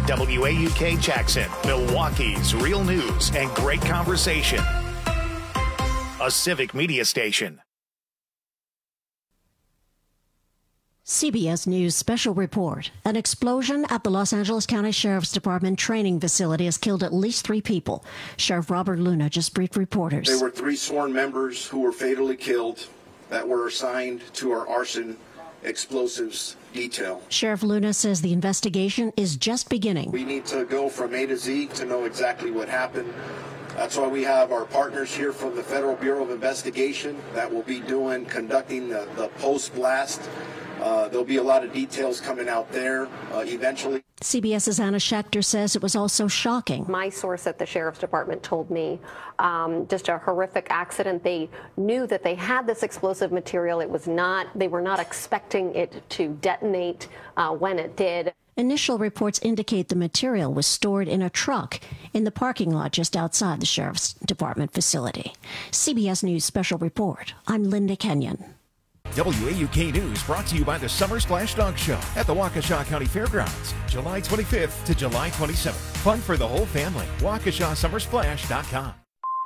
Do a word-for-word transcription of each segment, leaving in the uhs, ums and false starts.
W A U K Jackson, Milwaukee's real news and great conversation. A Civic Media station. C B S News special report. An explosion at the Los Angeles County Sheriff's Department training facility has killed at least three people. Sheriff Robert Luna just briefed reporters. There were three sworn members who were fatally killed that were assigned to our arson explosives detail. Sheriff Luna says the investigation is just beginning. We need to go from A to Z to know exactly what happened. That's why we have our partners here from the Federal Bureau of Investigation that will be doing, conducting the, the post-blast. Uh, there'll be a lot of details coming out there uh, eventually. CBS's Anna Schechter says it was also shocking. My source at the Sheriff's Department told me um, just a horrific accident. They knew that they had this explosive material. It was not, they were not expecting it to detonate uh, when it did. Initial reports indicate the material was stored in a truck in the parking lot just outside the Sheriff's Department facility. C B S News Special Report. I'm Linda Kenyon. W A U K News brought to you by the Summer Splash Dog Show at the Waukesha County Fairgrounds, July twenty-fifth to July twenty-seventh. Fun for the whole family. Waukesha Summer Splash dot com.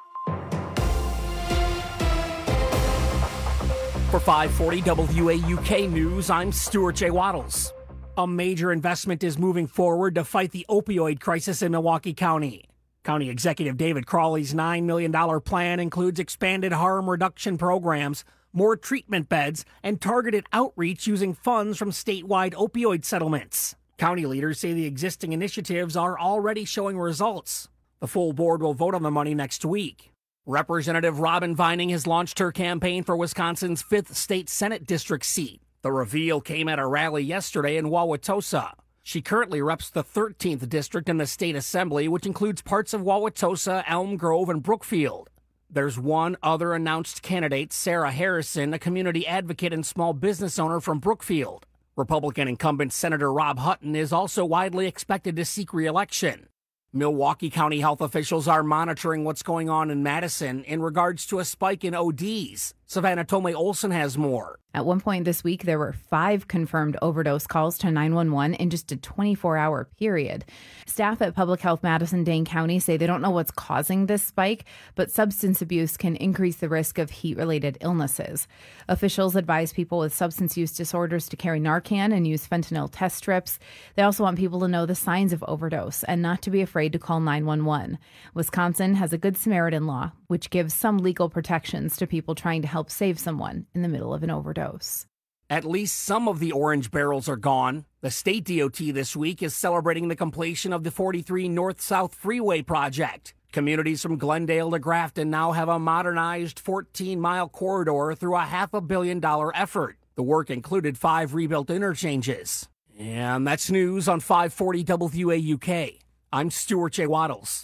For five forty W A U K News, I'm Stuart J. Waddles. A major investment is moving forward to fight the opioid crisis in Milwaukee County. County Executive David Crawley's nine million dollars plan includes expanded harm reduction programs, more treatment beds, and targeted outreach using funds from statewide opioid settlements. County leaders say the existing initiatives are already showing results. The full board will vote on the money next week. Representative Robin Vining has launched her campaign for Wisconsin's fifth state Senate district seat. The reveal came at a rally yesterday in Wauwatosa. She currently reps the thirteenth district in the state assembly, which includes parts of Wauwatosa, Elm Grove, and Brookfield. There's one other announced candidate, Sarah Harrison, a community advocate and small business owner from Brookfield. Republican incumbent Senator Rob Hutton is also widely expected to seek re-election. Milwaukee County health officials are monitoring what's going on in Madison in regards to a spike in O Ds. Savannah Tomei Olson has more. At one point this week, there were five confirmed overdose calls to nine one one in just a twenty-four hour period. Staff at Public Health Madison-Dane County say they don't know what's causing this spike, but substance abuse can increase the risk of heat-related illnesses. Officials advise people with substance use disorders to carry Narcan and use fentanyl test strips. They also want people to know the signs of overdose and not to be afraid to call nine one one. Wisconsin has a Good Samaritan law, which gives some legal protections to people trying to help save someone in the middle of an overdose. At least some of the orange barrels are gone. The state D O T this week is celebrating the completion of the forty-three North-South Freeway project. Communities from Glendale to Grafton now have a modernized fourteen mile corridor through a half a billion dollar effort. The work included five rebuilt interchanges. And that's news on five forty W A U K. I'm Stuart J. Waddles.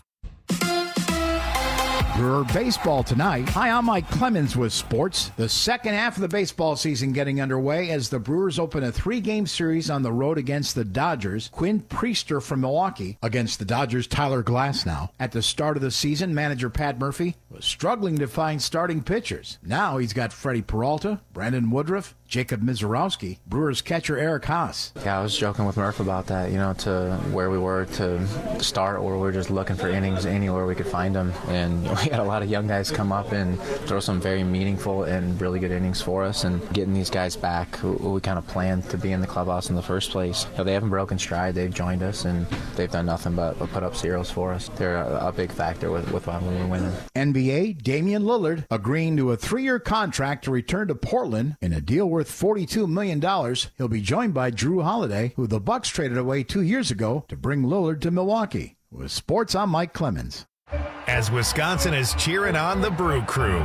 Brewer baseball tonight. Hi, I'm Mike Clemens with sports. The second half of the baseball season getting underway as the Brewers open a three-game series on the road against the Dodgers. Quinn Priester from Milwaukee against the Dodgers' Tyler Glasnow. At the start of the season, manager Pat Murphy was struggling to find starting pitchers. Now he's got Freddie Peralta, Brandon Woodruff, Jacob Mizorowski, Brewers catcher Eric Haas. Yeah, I was joking with Murph about that, you know, to where we were to start, or we were just looking for innings anywhere we could find them. And we had a lot of young guys come up and throw some very meaningful and really good innings for us. And getting these guys back who, who we kind of planned to be in the clubhouse in the first place. You know, they haven't broken stride. They've joined us, and they've done nothing but put up zeros for us. They're a, a big factor with, with why we were winning. N B A, Damian Lillard agreeing to a three-year contract to return to Portland in a deal worth forty-two million dollars. He'll be joined by Drew Holiday, who the Bucks traded away two years ago to bring Lillard to Milwaukee. With sports, I'm Mike Clemens. As Wisconsin is cheering on the Brew Crew.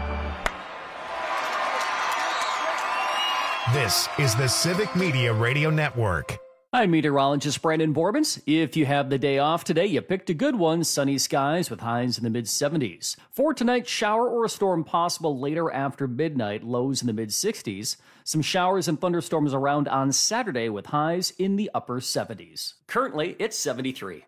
This is the Civic Media Radio Network. I'm meteorologist Brandon Borbens. If you have the day off today, you picked a good one. Sunny skies with highs in the mid seventies. For tonight, shower or a storm possible later after midnight, lows in the mid sixties. Some showers and thunderstorms around on Saturday with highs in the upper seventies. Currently, it's seventy-three.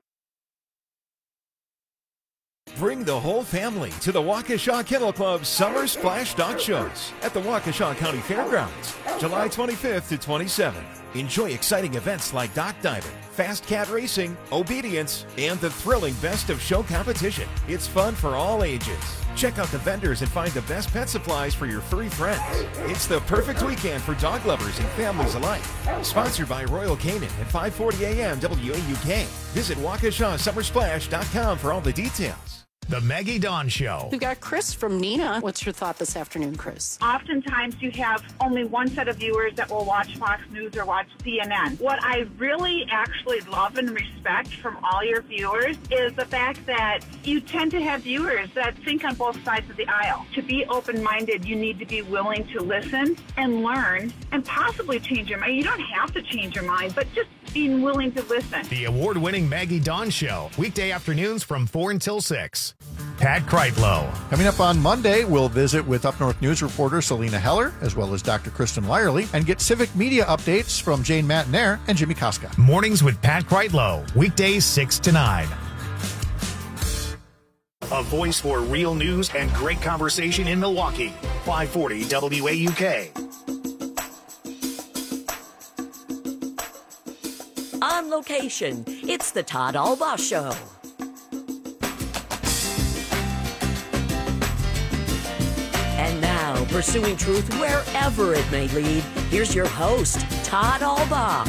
Bring the whole family to the Waukesha Kennel Club Summer Splash Dog Shows at the Waukesha County Fairgrounds, July twenty-fifth to twenty-seventh. Enjoy exciting events like dock diving, fast cat racing, obedience, and the thrilling best of show competition. It's fun for all ages. Check out the vendors and find the best pet supplies for your furry friends. It's the perfect weekend for dog lovers and families alike. Sponsored by Royal Canin at five forty A M W A U K. Visit Waukesha Summer Splash dot com for all the details. The Maggie Dawn Show. We've got Chris from Neenah. What's your thought this afternoon, Chris? Oftentimes you have only one set of viewers that will watch Fox News or watch C N N. What I really actually love and respect from all your viewers is the fact that you tend to have viewers that think on both sides of the aisle. To be open-minded, you need to be willing to listen and learn and possibly change your mind. You don't have to change your mind, but just being willing to listen. The award-winning Maggie Dawn Show, weekday afternoons from four until six. Pat Kreitlow. Coming up on Monday, we'll visit with Up North News reporter Selena Heller, as well as Doctor Kristen Lyerly, and get civic media updates from Jane Matnair and Jimmy Koska. Mornings with Pat Kreitlow, weekdays six to nine. A voice for real news and great conversation in Milwaukee. five forty W A U K. On location, it's the Todd Albaugh Show. And now, pursuing truth wherever it may lead, here's your host, Todd Albaugh.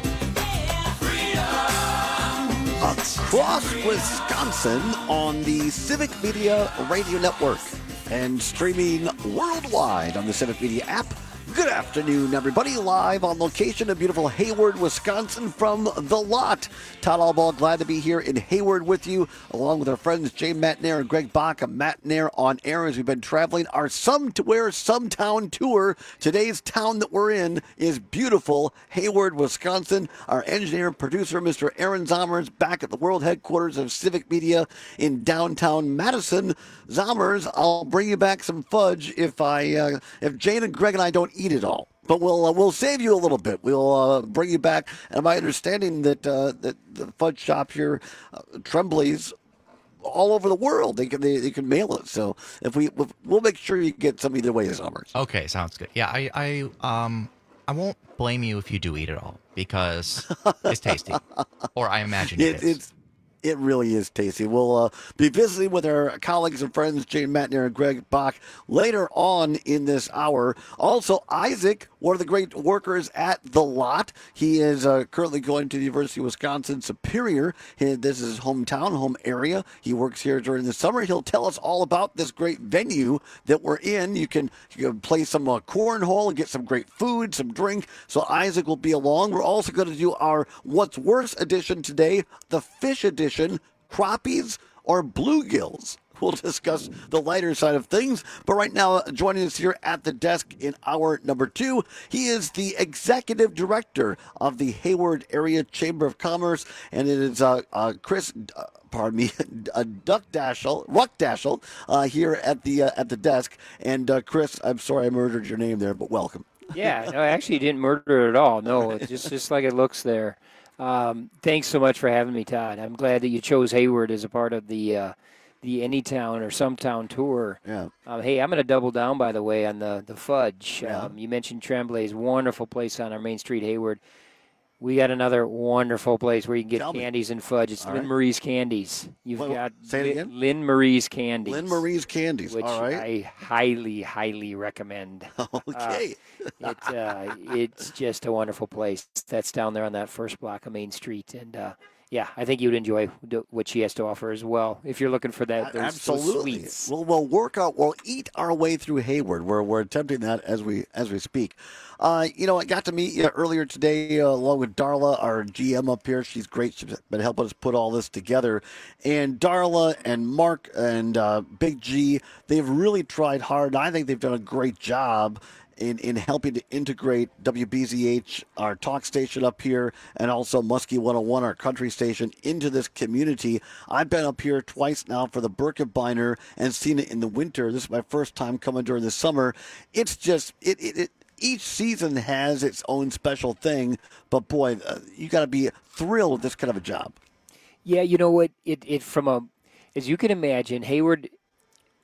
Across Wisconsin on the Civic Media Radio Network and streaming worldwide on the Civic Media app. Good afternoon, everybody. Live on location in beautiful Hayward, Wisconsin from The Lot. Todd Albaugh, glad to be here in Hayward with you, along with our friends Jane Matnair and Greg Bach of Matnair on Air as we've been traveling our Some to Where Some Town tour. Today's town that we're in is beautiful Hayward, Wisconsin. Our engineer and producer, Mister Aaron Zommers, back at the world headquarters of Civic Media in downtown Madison. Zommers, I'll bring you back some fudge if I, uh, if Jane and Greg and I don't eat it all. But we'll uh, we'll save you a little bit. We'll uh, bring you back. And my understanding that uh, that the fudge shop here, uh, Tremblay's, all over the world. They can they, they can mail it. So if we we'll make sure you get some either way this summer. Okay, sounds good. Yeah, I I um I won't blame you if you do eat it all because it's tasty, or I imagine it, it is. It's, It really is tasty. We'll uh, be visiting with our colleagues and friends, Jane Matnair and Greg Bach, later on in this hour. Also, Isaac, one of the great workers at The Lot. He is uh, currently going to the University of Wisconsin Superior. He, this is his hometown, home area. He works here during the summer. He'll tell us all about this great venue that we're in. You can, you can play some uh, cornhole and get some great food, some drink. So Isaac will be along. We're also going to do our What's Worse edition today, the fish edition. Crappies or bluegills. We'll discuss the lighter side of things. But right now, joining us here at the desk in hour number two, he is the executive director of the Hayward Area Chamber of Commerce, and it is uh, uh, Chris. Uh, pardon me, uh, Duck Dashel, Ruck Dashel, uh, here at the uh, at the desk. And uh, Chris, I'm sorry I murdered your name there, but welcome. Yeah, no, actually, you didn't murder it at all. No, it's just just like it looks there. Um, thanks so much for having me, Todd. I'm glad that you chose Hayward as a part of the uh, the Anytown or Some Town tour. Yeah. Uh, hey, I'm going to double down, by the way, on the, the fudge. Yeah. Um, you mentioned Tremblay's wonderful place on our Main Street, Hayward. We got another wonderful place where you can get Tell candies me. and fudge. It's All Lynn right. Marie's Candies. You've Well, got say it Lin- again? Lynn Marie's Candies. Lynn Marie's Candies. Which All right. I highly, highly recommend. Okay. Uh, it, uh, it's just a wonderful place. That's down there on that first block of Main Street. And, uh, yeah, I think you'd enjoy what she has to offer as well if you're looking for that. Those, Absolutely. Those sweets. We'll, we'll work out. We'll eat our way through Hayward. We're we're attempting that as we as we speak. Uh, you know, I got to meet you earlier today uh, along with Darla, our G M up here. She's great. She's been helping us put all this together. And Darla and Mark and uh, Big G, they've really tried hard. I think they've done a great job in, in helping to integrate W B Z H, our talk station up here, and also Muskie one oh one, our country station, into this community. I've been up here twice now for the Birkebeiner and seen it in the winter. This is my first time coming during the summer. It's just, it, it, it each season has its own special thing, but boy, uh, you got to be thrilled with this kind of a job. Yeah, you know what? It, it from a, as you can imagine, Hayward,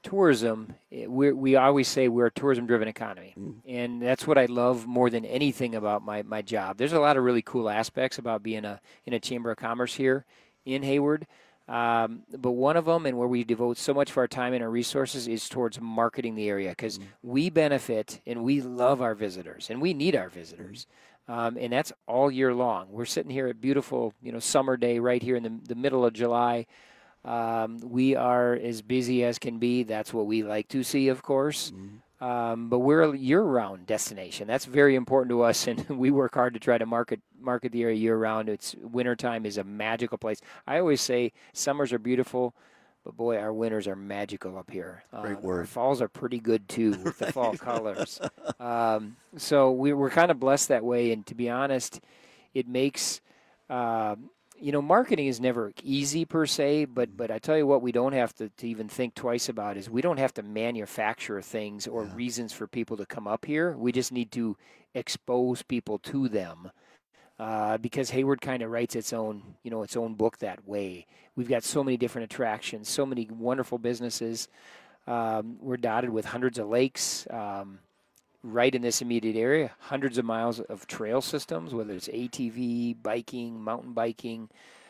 tourism, we we always say we're a tourism-driven economy, mm. and that's what I love more than anything about my, my job. There's a lot of really cool aspects about being a in a Chamber of Commerce here in Hayward, um, but one of them, and where we devote so much of our time and our resources, is towards marketing the area, because mm. we benefit and we love our visitors, and we need our visitors, mm. um, and that's all year long. We're sitting here at beautiful, you know, summer day right here in the, the middle of July. Um, we are as busy as can be. That's what we like to see, of course. Mm-hmm. Um, but we're a year-round destination. That's very important to us, and we work hard to try to market market the area year-round. It's wintertime is a magical place. I always say summers are beautiful, but boy, our winters are magical up here. Great uh, word. Our falls are pretty good too with the fall colors. Um, so we, we're kind of blessed that way. And to be honest, it makes. Uh, You know, marketing is never easy per se, but but I tell you what, we don't have to, to even think twice about is we don't have to manufacture things or yeah. reasons for people to come up here. We just need to expose people to them, uh, because Hayward kind of writes its own, you know, its own book that way. We've got so many different attractions, so many wonderful businesses. Um, we're dotted with hundreds of lakes. Um, right in this immediate area, hundreds of miles of trail systems, whether it's A T V, biking, mountain biking.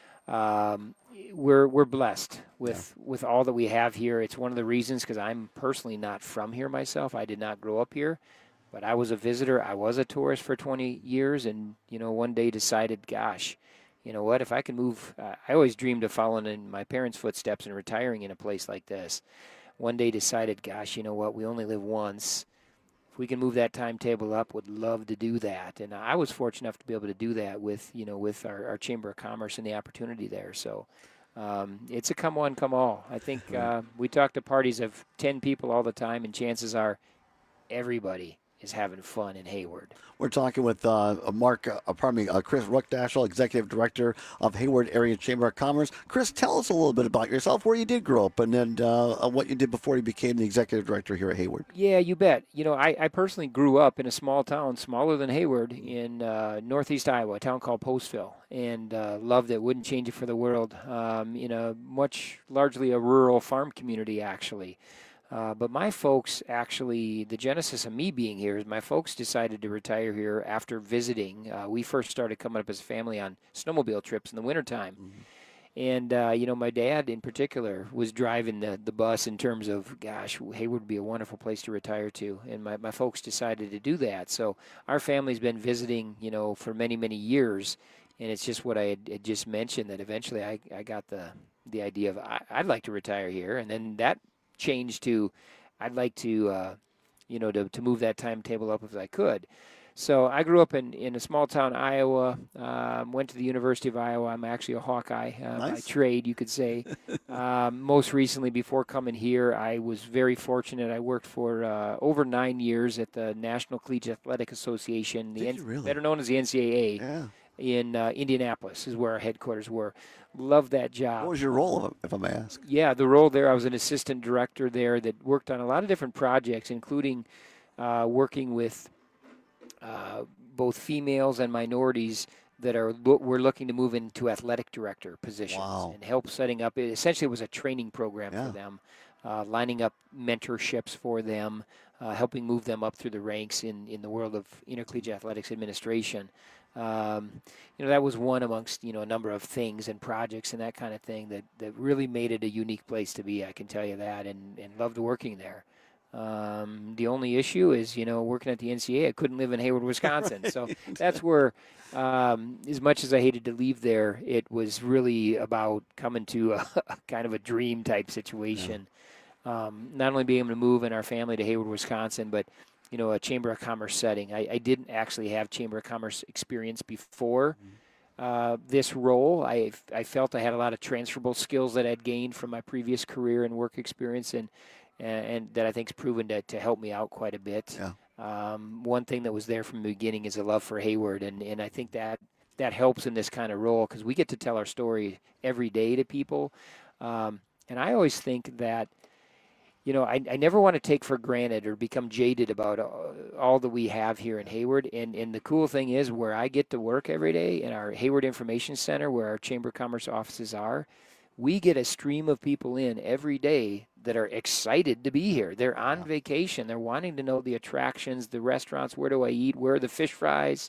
Um, we're we're blessed with, yeah. with all that we have here. It's one of the reasons, because I'm personally not from here myself. I did not grow up here, but I was a visitor. I was a tourist for twenty years, and, you know, one day decided, gosh, you know what, if I can move, uh, I always dreamed of following in my parents' footsteps and retiring in a place like this. One day decided, gosh, you know what, we only live once. If we can move that timetable up, would love to do that. And I was fortunate enough to be able to do that with, you know, with our, our Chamber of Commerce and the opportunity there. So um, it's a come one, come all. I think uh, we talk to parties of ten people all the time, and chances are everybody is having fun in Hayward. We're talking with uh, Mark, uh, pardon me, uh, Chris Ruckdaschel, Executive Director of Hayward Area Chamber of Commerce. Chris, tell us a little bit about yourself, where you did grow up, and then uh, what you did before you became the Executive Director here at Hayward. Yeah, you bet. You know, I, I personally grew up in a small town, smaller than Hayward, in uh, northeast Iowa, a town called Postville, and uh, loved it, wouldn't change it for the world, um, in a much largely a rural farm community, actually. Uh, but my folks actually, the genesis of me being here is my folks decided to retire here after visiting. Uh, we first started coming up as a family on snowmobile trips in the wintertime. Mm-hmm. And, uh, you know, my dad in particular was driving the, the bus in terms of, gosh, Hayward would be a wonderful place to retire to. And my, my folks decided to do that. So our family's been visiting, you know, for many, many years. And it's just what I had, had just mentioned, that eventually I, I got the, the idea of I, I'd like to retire here. And then that changed to I'd like to, uh, you know, to, to move that timetable up if I could. So I grew up in, in a small town, Iowa, um, went to the University of Iowa. I'm actually a Hawkeye uh, nice. by trade, you could say. um, most recently, before coming here, I was very fortunate. I worked for uh, over nine years at the National Collegiate Athletic Association, the N- really? better known as the N C double A, yeah. in uh, Indianapolis is where our headquarters were. Loved that job. What was your role, if I may ask? Yeah, the role there, I was an assistant director there that worked on a lot of different projects, including uh, working with uh, both females and minorities that are lo- we're looking to move into athletic director positions wow. and help setting up. It essentially was a training program yeah. for them, uh, lining up mentorships for them, uh, helping move them up through the ranks in, in the world of intercollegiate athletics administration. Um, you know, that was one amongst, you know, a number of things and projects and that kind of thing that, that really made it a unique place to be, I can tell you that, and, and loved working there. Um, the only issue is, you know, working at the N C double A, I couldn't live in Hayward, Wisconsin. right. So that's where, um, as much as I hated to leave there, it was really about coming to a, a kind of a dream type situation. Yeah. Um, not only being able to move in our family to Hayward, Wisconsin, but you know, a Chamber of Commerce setting. I, I didn't actually have Chamber of Commerce experience before mm-hmm. uh, this role. I I felt I had a lot of transferable skills that I'd gained from my previous career and work experience, and and, and that I think's proven to, to help me out quite a bit. Yeah. Um, one thing that was there from the beginning is a love for Hayward, and, and I think that that helps in this kind of role because we get to tell our story every day to people. Um, and I always think that, you know, I, I never want to take for granted or become jaded about all, all that we have here in Hayward. And, and the cool thing is where I get to work every day in our Hayward Information Center, where our Chamber of Commerce offices are, we get a stream of people in every day that are excited to be here. They're on yeah. vacation. They're wanting to know the attractions, the restaurants, where do I eat, where are the fish fries,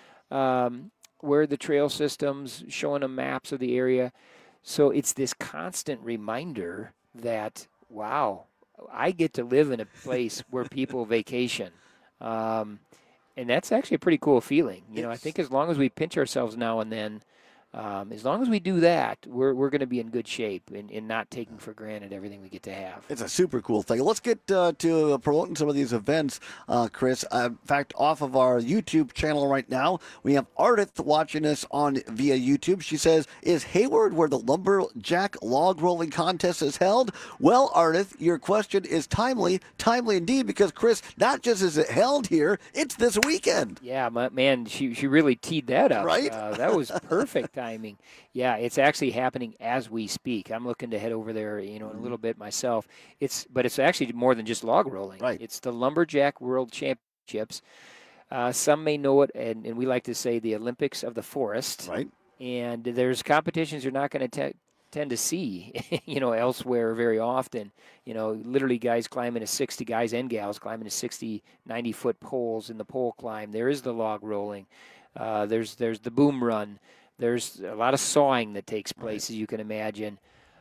um, where are the trail systems, showing them maps of the area. So it's this constant reminder that, wow, I get to live in a place where people vacation. Um, and that's actually a pretty cool feeling. You know, I think as long as we pinch ourselves now and then, Um, as long as we do that, we're we're going to be in good shape in, in not taking for granted everything we get to have. It's a super cool thing. Let's get uh, to uh, promoting some of these events, uh, Chris. Uh, in fact, off of our YouTube channel right now, we have Ardith watching us on via YouTube. She says, "Is Hayward where the Lumberjack Log Rolling Contest is held?" Well, Ardith, your question is timely, timely indeed, because Chris, not just is it held here, it's this weekend. Yeah, my, man, she she really teed that up. Right? Uh, that was perfect timing. Yeah, it's actually happening as we speak. I'm looking to head over there, you know, in a little bit myself. It's but it's actually more than just log rolling. Right. It's the Lumberjack World Championships. Uh, some may know it, and, and we like to say the Olympics of the Forest. Right. And there's competitions you're not going to tend to see, you know, elsewhere very often. You know, literally guys climbing a sixty, guys and gals climbing a sixty, ninety-foot poles in the pole climb. There is the log rolling. Uh, there's there's the boom run. There's a lot of sawing that takes place, right. as you can imagine.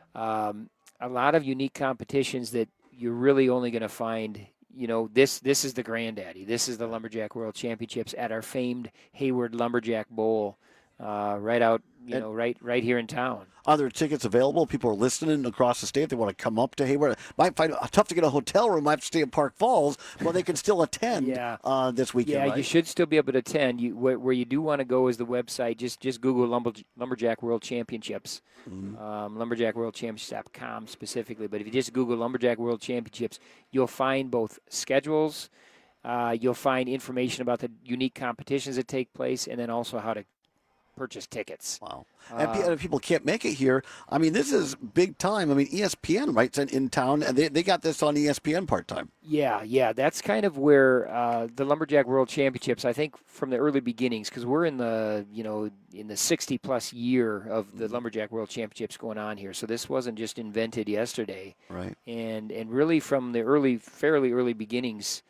Um, a lot of unique competitions that you're really only going to find, you know, this this is the granddaddy. This is the Lumberjack World Championships at our famed Hayward Lumberjack Bowl, uh, right out, you and know, right right here in town. Are there tickets available? People are listening across the state. They want to come up to Hayward. Might find it tough to get a hotel room. Might have to stay in Park Falls, but they can still attend yeah. uh, this weekend. Yeah, right? you should still be able to attend. You, where, where you do want to go is the website. Just just Google Lumber, Lumberjack World Championships, mm-hmm. um, lumberjack world championships dot com specifically. But if you just Google Lumberjack World Championships, you'll find both schedules. Uh, you'll find information about the unique competitions that take place, and then also how to purchase tickets. Wow. And uh, people can't make it here. I mean, this is big time. I mean, E S P N, right, in, in town, and they, they got this on E S P N part-time. Yeah, yeah. That's kind of where uh, the Lumberjack World Championships, I think from the early beginnings, because we're in the, you know, in the sixty-plus year of the Lumberjack World Championships going on here. So this wasn't just invented yesterday. Right. And, and really from the early, fairly early beginnings,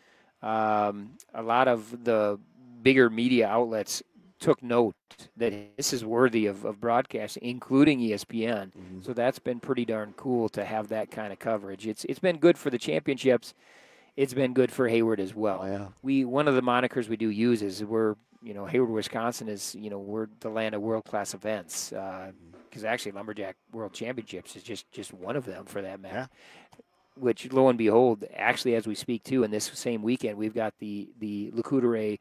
um, a lot of the bigger media outlets took note that this is worthy of, of broadcasting, including E S P N. Mm-hmm. So that's been pretty darn cool to have that kind of coverage. It's it's been good for the championships. It's been good for Hayward as well. Oh, yeah. We one of the monikers we do use is we're you know Hayward, Wisconsin is you know we're the land of world class events because uh, actually Lumberjack World Championships is just just one of them for that matter. Yeah. Which lo and behold, actually as we speak too, in this same weekend we've got the the Lac-Courte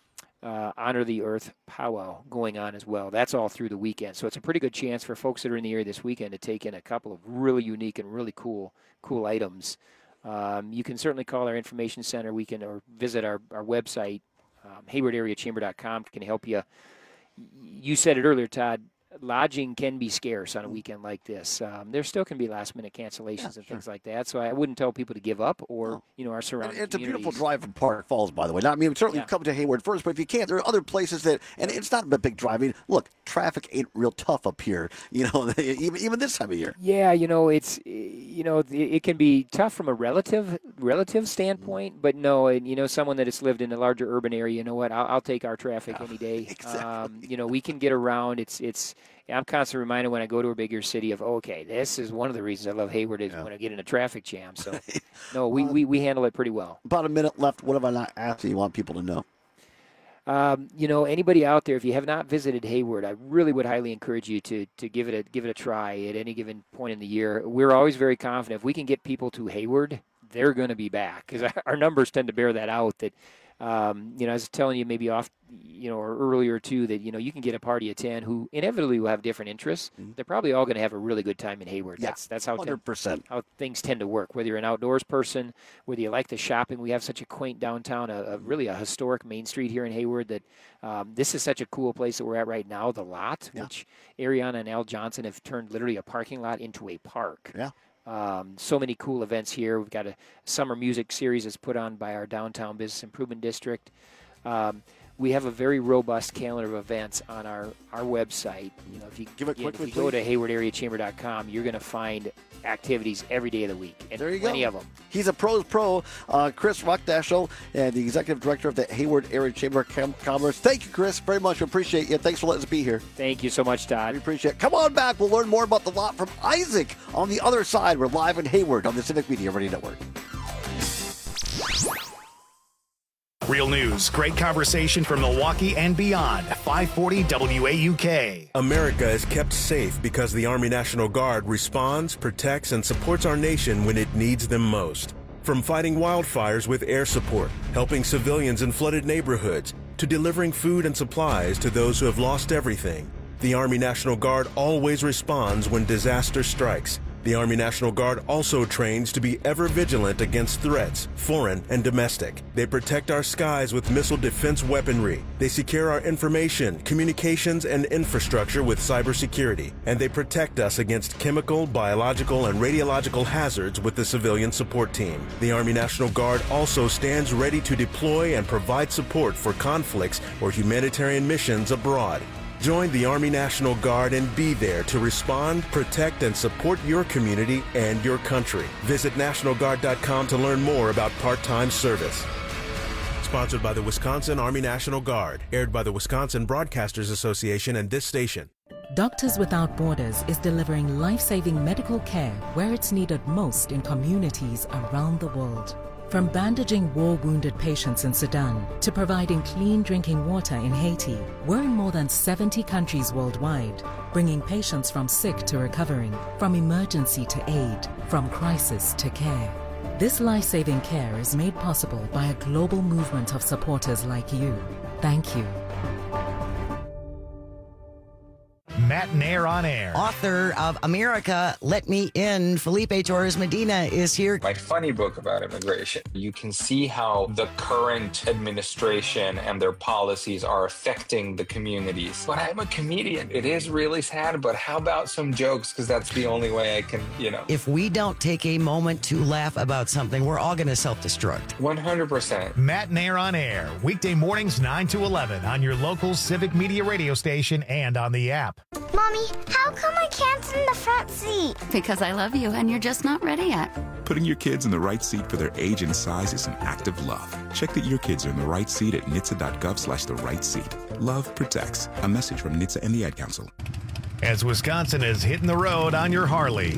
Uh, Honor the Earth powwow going on as well. That's all through the weekend. So it's a pretty good chance for folks that are in the area this weekend to take in a couple of really unique and really cool cool items. Um, you can certainly call our information center. We can or visit our, our website, um, hayward area chamber dot com can help you. You said it earlier, Todd. Lodging can be scarce on a weekend like this. Um, there still can be last-minute cancellations yeah, and sure. things like that. So I wouldn't tell people to give up or, no. you know, our surrounding It's a beautiful communities. drive from Park Falls, by the way. Now, I mean, certainly Yeah. come to Hayward first, but if you can't, there are other places that, and it's not a big drive. I mean, look, traffic ain't real tough up here, you know, even even this time of year. Yeah, you know, it's, you know, it can be tough from a relative relative standpoint, but no, and, you know, someone that has lived in a larger urban area, you know what, I'll, I'll take our traffic yeah, any day. Exactly. Um, you know, we can get around. It's, it's, I'm constantly reminded when I go to a bigger city of, okay, this is one of the reasons I love Hayward is yeah. when I get in a traffic jam. So, no, we, we, we handle it pretty well. About a minute left. What have I not asked you want people to know? Um, you know, anybody out there, if you have not visited Hayward, I really would highly encourage you to to give it a give it a try at any given point in the year. We're always very confident if we can get people to Hayward, they're going to be back because our numbers tend to bear that out. That um, you know, I was telling you maybe off, you know, or earlier too that you know you can get a party of ten who inevitably will have different interests. Mm-hmm. They're probably all going to have a really good time in Hayward. Yeah, that's that's how one hundred percent how things tend to work. Whether you're an outdoors person, whether you like the shopping, we have such a quaint downtown, a, a really a historic main street here in Hayward. That um, this is such a cool place that we're at right now. The lot, yeah. which Ariana and Al Johnson have turned literally a parking lot into a park. Yeah. Um, so many cool events here. We've got a summer music series that's put on by our downtown business improvement district. Um, we have a very robust calendar of events on our, our website. You know, if you, Give it again, quickly, if you go please. to hayward area chamber dot com, you're going to find activities every day of the week, and There you plenty go. of them. He's a pros pro, uh, Chris Ruckdaschel, and the executive director of the Hayward Area Chamber of Com- Commerce. Thank you, Chris, very much. We appreciate you. Thanks for letting us be here. Thank you so much, Todd. We appreciate it. Come on back. We'll learn more about the lot from Isaac on the other side. We're live in Hayward on the Civic Media Radio Network. Real news, great conversation from Milwaukee and beyond. five forty W A U K. America is kept safe because the Army National Guard responds, protects, and supports our nation when it needs them most. From fighting wildfires with air support, helping civilians in flooded neighborhoods, to delivering food and supplies to those who have lost everything, the Army National Guard always responds when disaster strikes. The Army National Guard also trains to be ever vigilant against threats, foreign and domestic. They protect our skies with missile defense weaponry. They secure our information, communications, and infrastructure with cybersecurity. And they protect us against chemical, biological, and radiological hazards with the civilian support team. The Army National Guard also stands ready to deploy and provide support for conflicts or humanitarian missions abroad. Join the Army National Guard and be there to respond, protect, and support your community and your country. Visit National Guard dot com to learn more about part-time service. Sponsored by the Wisconsin Army National Guard. Aired by the Wisconsin Broadcasters Association and this station. Doctors Without Borders is delivering life-saving medical care where it's needed most in communities around the world. From bandaging war-wounded patients in Sudan to providing clean drinking water in Haiti, we're in more than seventy countries worldwide, bringing patients from sick to recovering, from emergency to aid, from crisis to care. This life-saving care is made possible by a global movement of supporters like you. Thank you. Matt Nair on air. Author of America, Let Me In, Felipe Torres Medina is here. My funny book about immigration. You can see how the current administration and their policies are affecting the communities. But I'm a comedian. It is really sad, but how about some jokes? Because that's the only way I can, you know. If we don't take a moment to laugh about something, we're all going to self-destruct. one hundred percent. Matt Nair on air. Weekday mornings nine to eleven on your local Civic Media radio station and on the app. Mommy, how come I can't sit in the front seat? Because I love you and you're just not ready yet. Putting your kids in the right seat for their age and size is an act of love. Check that your kids are in the right seat at N H T S A dot gov slash the right seat. Love protects. A message from N H T S A and the Ad Council. As Wisconsin is hitting the road on your Harley.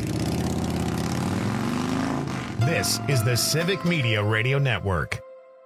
This is the Civic Media Radio Network.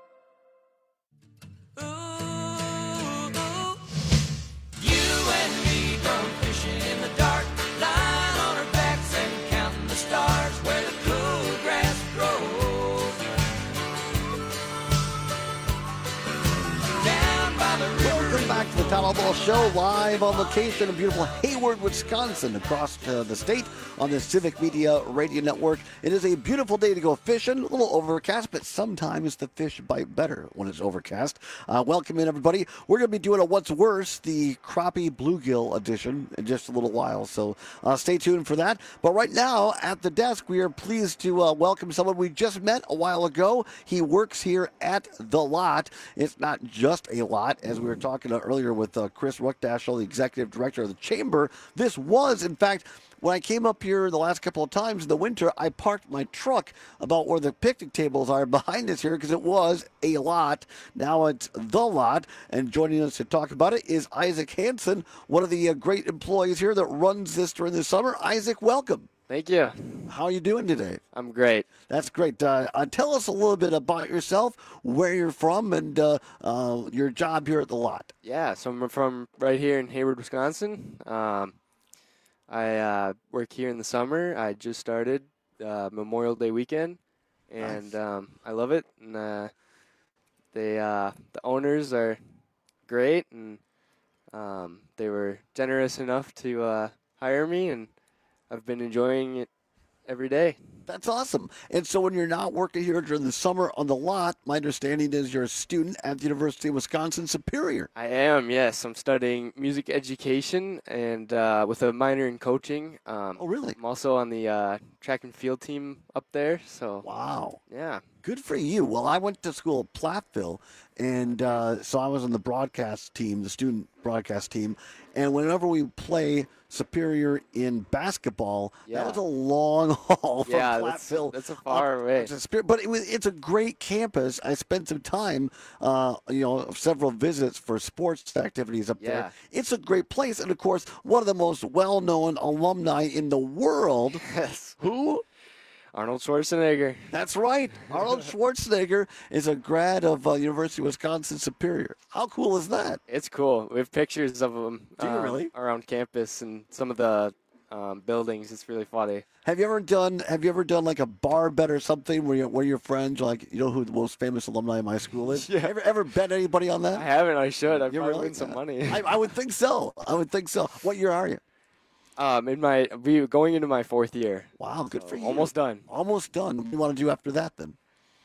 The Town Hall Ball Show live on location in beautiful Hayward, Wisconsin, across uh, the state on the Civic Media Radio Network. It is a beautiful day to go fishing. A little overcast, but sometimes the fish bite better when it's overcast. Uh, welcome in, everybody. We're going to be doing a What's Worse, the crappie bluegill edition, in just a little while. So uh, stay tuned for that. But right now, at the desk, we are pleased to uh, welcome someone we just met a while ago. He works here at The Lot. It's not just a lot, as we were talking earlier with uh, Chris Ruckdaschel, the executive director of the chamber. This was, in fact, when I came up here the last couple of times in the winter, I parked my truck about where the picnic tables are behind us here because it was a lot. Now it's The Lot, and joining us to talk about it is Isaac Hansen, one of the uh, great employees here that runs this during the summer. Isaac, welcome. Thank you. How are you doing today? I'm great. That's great. Uh, uh, tell us a little bit about yourself, where you're from, and uh, uh, your job here at The Lot. Yeah, so I'm from right here in Hayward, Wisconsin. Um, I uh, work here in the summer. I just started uh, Memorial Day weekend, and nice. um, I love it. And uh, they, uh, the owners are great, and um, they were generous enough to uh, hire me, and I've been enjoying it every day. That's awesome. And so when you're not working here during the summer on the lot, my understanding is you're a student at the University of Wisconsin Superior. I am, yes. I'm studying music education and uh, with a minor in coaching. Um, oh, really? I'm also on the uh, track and field team up there. So wow. Yeah. Good for you. Well, I went to school at Platteville, and uh, so I was on the broadcast team, the student broadcast team. And whenever we play Superior in basketball, Yeah. that was a long haul from Yeah, that's- Platteville. that's a far away. to Superior. But it was, it's a great campus. I spent some time, uh, you know, several visits for sports activities up Yeah. there. It's a great place. And, of course, one of the most well-known alumni in the world. Yes. Who? Arnold Schwarzenegger. That's right. Arnold Schwarzenegger is a grad of uh, University of Wisconsin Superior. How cool is that? It's cool. We have pictures of him Do you um, really? around campus and some of the um, buildings. It's really funny. Have you ever done? Have you ever done like a bar bet or something where you, where your friends are like, you know who the most famous alumni of my school is? Yeah. Ever ever bet anybody on that? I haven't. I should. I You probably really? win some Yeah. money. I, I would think so. I would think so. What year are you? Um, in my we going into my fourth year. Wow, good for you. Almost done. Almost done. What do you want to do after that then?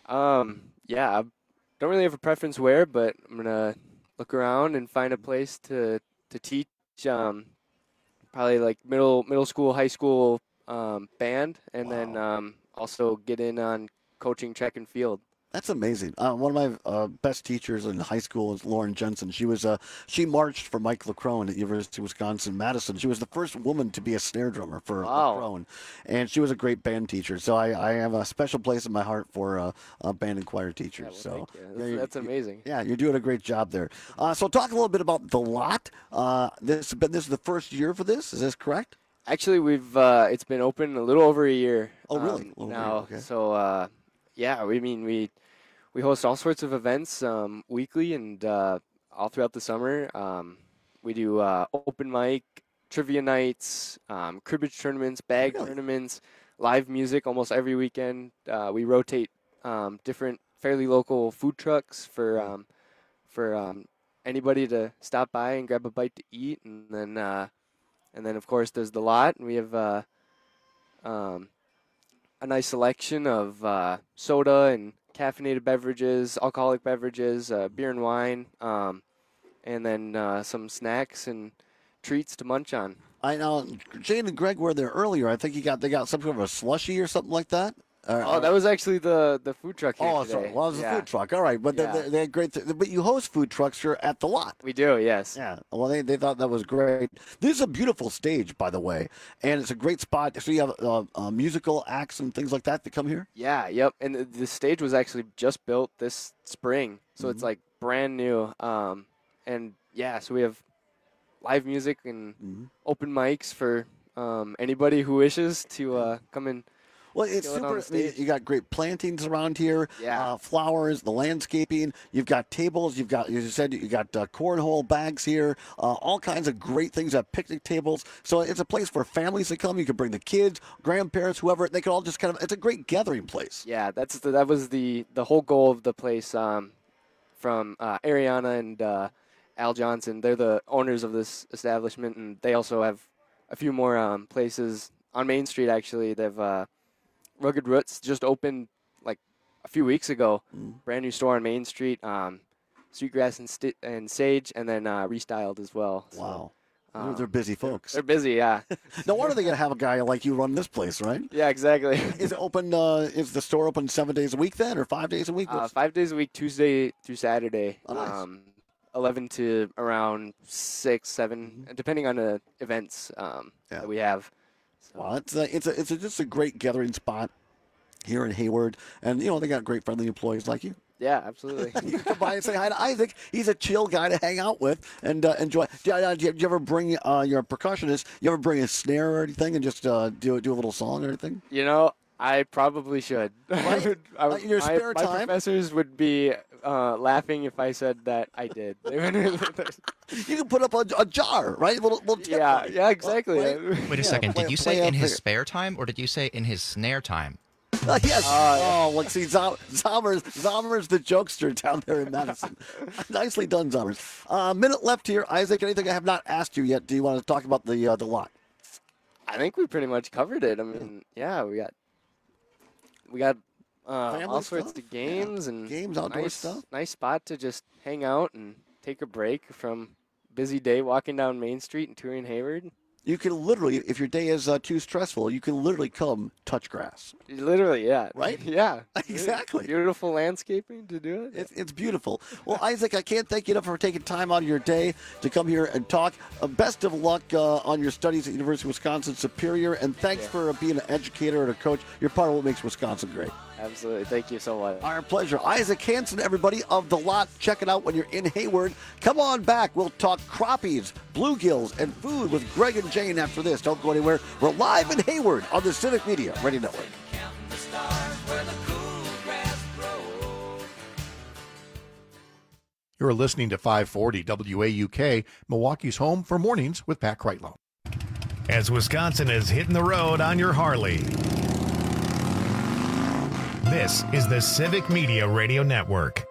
Um, yeah, I don't really have a preference where, but I'm gonna look around and find a place to to teach. Um, probably like middle middle school, high school um, band, and then um, also get in on coaching track and field. That's amazing. Uh, one of my uh, best teachers in high school is Lauren Jensen. She was uh, she marched for Mike LeCrone at University of Wisconsin Madison. She was the first woman to be a snare drummer for Wow. LeCrone, and she was a great band teacher. So I, I have a special place in my heart for uh, uh, band and choir teachers. so thank you. yeah, That's- you- that's you- amazing. Yeah, you're doing a great job there. Uh, so talk a little bit about the lot. Uh, this has been this is the first year for this. Is this correct? Actually, we've uh, it's been open a little over a year. Oh, really? um, A little over a now, year, okay. so uh, yeah, we mean we we host all sorts of events um, weekly and uh, all throughout the summer. Um, we do uh, open mic, trivia nights, um, cribbage tournaments, bag tournaments, live music almost every weekend. Uh, we rotate um, different fairly local food trucks for um, for um, anybody to stop by and grab a bite to eat, and then. Uh, And then, of course, there's the lot. And we have uh, um, a nice selection of uh, soda and caffeinated beverages, alcoholic beverages, uh, beer and wine, um, and then uh, some snacks and treats to munch on. I know Jane and Greg were there earlier. I think you got they got some kind of a slushy or something like that. Or- Oh, that was actually the, the food truck here Oh, today. sorry. Well, it was Yeah. a food truck. All right, but Yeah. they, they had great. Th- but you host food trucks here at the lot. We do, yes. Yeah. Well, they, they thought that was great. This is a beautiful stage, by the way, and it's a great spot. So you have uh, uh, musical acts and things like that that come here. Yeah, yep. And the, the stage was actually just built this spring, so it's Mhm. like brand new. Um, and yeah, so we have live music and Mhm. open mics for um, anybody who wishes to uh, come and. Well, it's kill it on super. the stage. You got great plantings around here. Yeah. Uh, flowers, the landscaping. You've got tables. You've got, as you said, you got uh, cornhole bags here. Uh, all kinds of great things. You have picnic tables. So it's a place for families to come. You can bring the kids, grandparents, whoever. They can all just kind of. It's a great gathering place. Yeah, that's the, that was the the whole goal of the place. Um, from uh, Ariana and uh, Al Johnson, they're the owners of this establishment, and they also have a few more um, places on Main Street. Actually, they've uh, Rugged Roots just opened like a few weeks ago. Mm. Brand new store on Main Street. Um, Sweetgrass and, sti- and Sage, and then uh, Restyled as well. So, Wow. They're, um, they're busy folks. They're busy, yeah. No wonder they got to have a guy like you run this place, right? Yeah, exactly. Is it open? Uh, is the store open seven days a week then, or five days a week? Uh, What's- five days a week, Tuesday through Saturday. Oh, nice. um, eleven to around six, seven, depending on the events um, that we have. Well, it's a, it's a, it's a, just a great gathering spot here in Hayward, and you know they got great friendly employees like you. Yeah, absolutely. You can come by and say hi to Isaac. He's a chill guy to hang out with and uh, enjoy. Do you, uh, do you- do you ever bring uh, your percussionist? You ever bring a snare or anything and just uh, do do a little song or anything? You know, I probably should. Right? I, Uh, in your my, spare my time? professors would be uh, laughing if I said that I did. They would- You can put up a, a jar, right? A little, little tip yeah, on it. yeah, exactly. Right? Wait a Yeah, second. play- Did you play say a in his figure. spare time, or did you say in his snare time? Uh, yes. Uh, oh, look, see, Zom- Zommers, Zommers the jokester down there in Madison. Nicely done, Zommers. Uh, minute left here. Isaac, anything I have not asked you yet? Do you want to talk about the uh, the lot? I think we pretty much covered it. I mean, yeah, we got we got uh, all sorts stuff? of games yeah. and games, outdoor nice, stuff. Nice spot to just hang out and take a break from busy day walking down Main Street and touring Hayward. You can literally, if your day is uh, too stressful, you can literally come touch grass. Literally, yeah. Right? Yeah. Exactly. Beautiful landscaping to do it. It's, it's beautiful. Well, Isaac, I can't thank you enough for taking time out of your day to come here and talk. Uh, best of luck uh, on your studies at University of Wisconsin Superior, and thanks yeah. for uh, being an educator and a coach. You're part of what makes Wisconsin great. Absolutely. Thank you so much. Our pleasure. Isaac Hansen, everybody, of The Lot. Check it out when you're in Hayward. Come on back. We'll talk crappies, bluegills, and food with Greg and Jane after this. Don't go anywhere. We're live in Hayward on the Civic Media Radio Network. You're listening to five forty W A U K, Milwaukee's home for mornings with Pat Kreitlow. As Wisconsin is hitting the road on your Harley, this is the Civic Media Radio Network.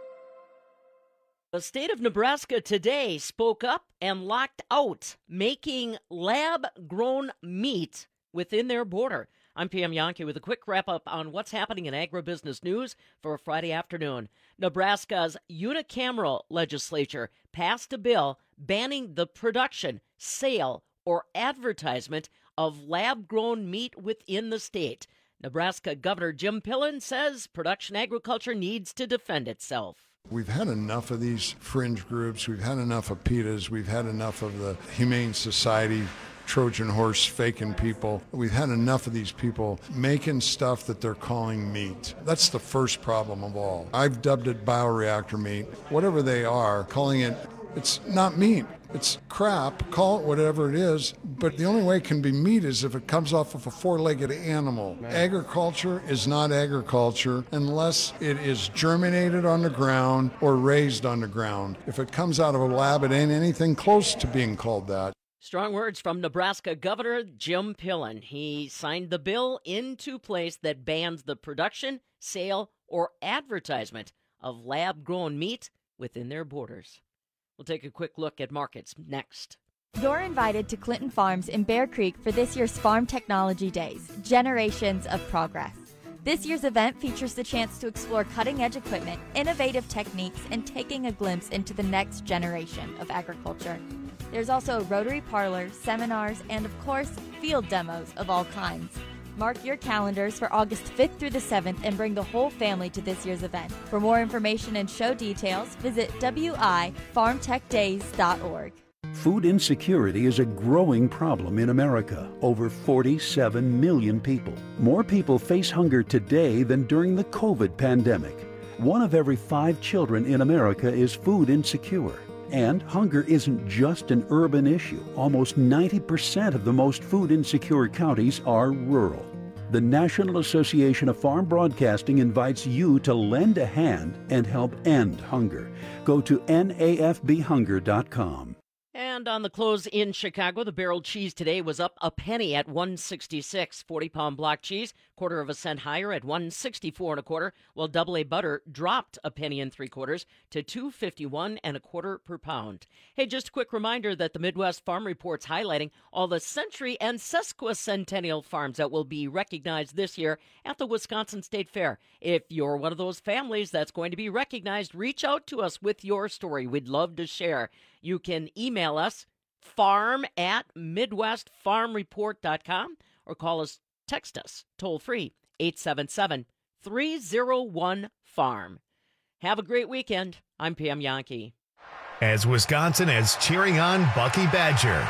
The state of Nebraska today spoke up and locked out making lab-grown meat within their border. I'm P M Yankee with a quick wrap-up on what's happening in agribusiness news for Friday afternoon. Nebraska's unicameral legislature passed a bill banning the production, sale, or advertisement of lab-grown meat within the state. Nebraska Governor Jim Pillen says production agriculture needs to defend itself. We've had enough of these fringe groups. We've had enough of PETAs. We've had enough of the Humane Society, Trojan horse faking people. We've had enough of these people making stuff that they're calling meat. That's the first problem of all. I've dubbed it bioreactor meat. Whatever they are, calling it, it's not meat. It's crap, call it whatever it is, but the only way it can be meat is if it comes off of a four-legged animal. Man. Agriculture is not agriculture unless it is germinated on the ground or raised on the ground. If it comes out of a lab, it ain't anything close to being called that. Strong words from Nebraska Governor Jim Pillen. He signed the bill into place that bans the production, sale, or advertisement of lab-grown meat within their borders. We'll take a quick look at markets next. You're invited to Clinton Farms in Bear Creek for this year's Farm Technology Days, Generations of Progress. This year's event features the chance to explore cutting-edge equipment, innovative techniques, and taking a glimpse into the next generation of agriculture. There's also a Rotary Parlor, seminars, and of course, field demos of all kinds. Mark your calendars for August fifth through the seventh and bring the whole family to this year's event. For more information and show details, visit w i farm tech days dot org. Food insecurity is a growing problem in America. Over forty-seven million people. More people face hunger today than during the COVID pandemic. One of every five children in America is food insecure. And hunger isn't just an urban issue. Almost ninety percent of the most food insecure counties are rural. The National Association of Farm Broadcasting invites you to lend a hand and help end hunger. Go to N A F B hunger dot com. And on the close in Chicago, the barrel cheese today was up a penny at one sixty-six. forty-pound block cheese, quarter of a cent higher at one sixty-four and a quarter, while double A butter dropped a penny and three quarters to two fifty-one and a quarter per pound. Hey, just a quick reminder that the Midwest Farm Report's highlighting all the century and sesquicentennial farms that will be recognized this year at the Wisconsin State Fair. If you're one of those families that's going to be recognized, reach out to us with your story. We'd love to share. You can email us, farm at midwest farm report dot com, or call us, text us, toll free, eight seven seven, three oh one, farm. Have a great weekend. I'm P M Yankee. As Wisconsin is cheering on Bucky Badger,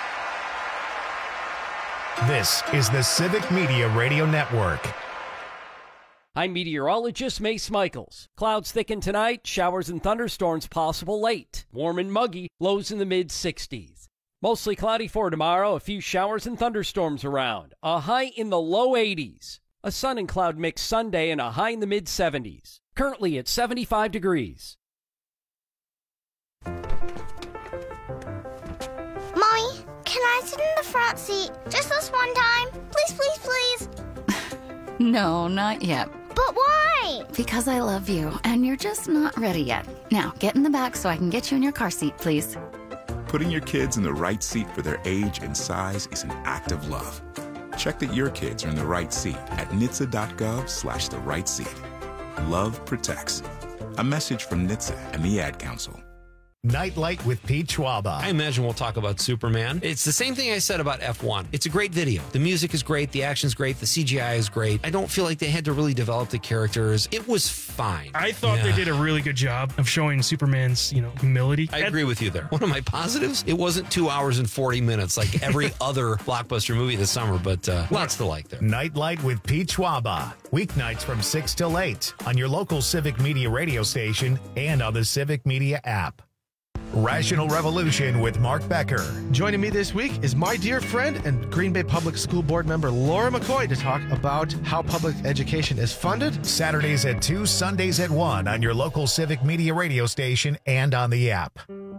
this is the Civic Media Radio Network. I'm meteorologist Mace Michaels. Clouds thicken tonight, showers and thunderstorms possible late. Warm and muggy, lows in the mid sixties. Mostly cloudy for tomorrow, a few showers and thunderstorms around. A high in the low eighties. A sun and cloud mix Sunday and a high in the mid seventies. Currently at seventy-five degrees. Mommy, can I sit in the front seat just this one time? Please, please, please. No, not yet. But why? Because I love you, and you're just not ready yet. Now, get in the back so I can get you in your car seat, please. Putting your kids in the right seat for their age and size is an act of love. Check that your kids are in the right seat at N H T S A dot gov slash the right seat. Love protects. A message from N H T S A and the Ad Council. Nightlight with Pete Schwaba. I imagine we'll talk about Superman. It's the same thing I said about F one. It's a great video. The music is great. The action's great. The C G I is great. I don't feel like they had to really develop the characters. It was fine. I thought Yeah. they did a really good job of showing Superman's, you know, humility. I agree with you there. One of my positives, it wasn't two hours and forty minutes like every other blockbuster movie this summer, but uh, lots to like there. Nightlight with Pete Schwaba. Weeknights from six till eight on your local Civic Media radio station and on the Civic Media app. Rational Revolution with Mark Becker. Joining me this week is my dear friend and Green Bay Public School Board member Laura McCoy to talk about how public education is funded. Saturdays at two, Sundays at one on your local Civic Media radio station and on the app.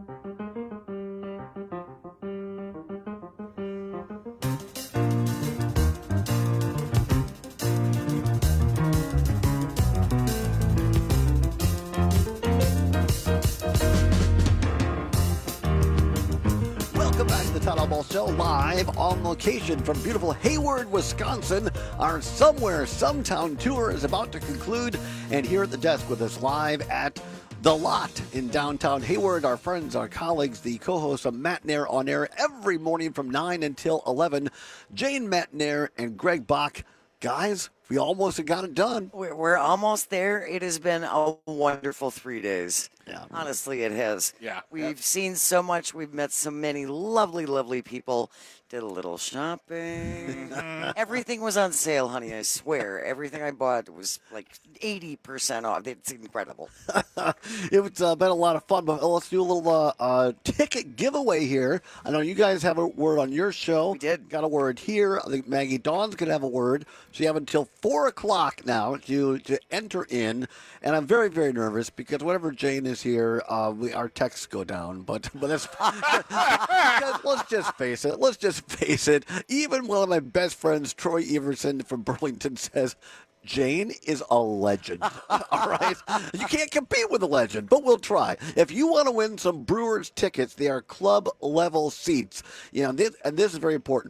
Todd Alball Show live on location from beautiful Hayward, Wisconsin. Our Somewhere Sometown tour is about to conclude, and here at the desk with us live at The Lot in downtown Hayward, our friends, our colleagues, the co-hosts of Matt Nair on air every morning from nine until eleven, Jane Matt Nair and Greg Bach. Guys, we almost got it done. We're, we're almost there. It has been a wonderful three days. Yeah. Honestly, it has. Yeah. We've yeah. seen so much. We've met so many lovely, lovely people. Did a little shopping. Everything was on sale, honey. I swear. Everything I bought was like eighty percent off. It's incredible. It's uh, been a lot of fun, but let's do a little uh, uh, ticket giveaway here. I know you guys have a word on your show. We did. Got a word here. I think Maggie Dawn's going to have a word. So you have until four o'clock now to, to enter in. And I'm very, very nervous because whenever Jane is here, uh, we, our texts go down. But, but that's because let's just face it. Let's just face it. Even one of my best friends, Troy Everson from Burlington, says, Jane is a legend. All right? You can't compete with a legend, but we'll try. If you want to win some Brewers tickets, they are club level seats. You know, this, and this is very important.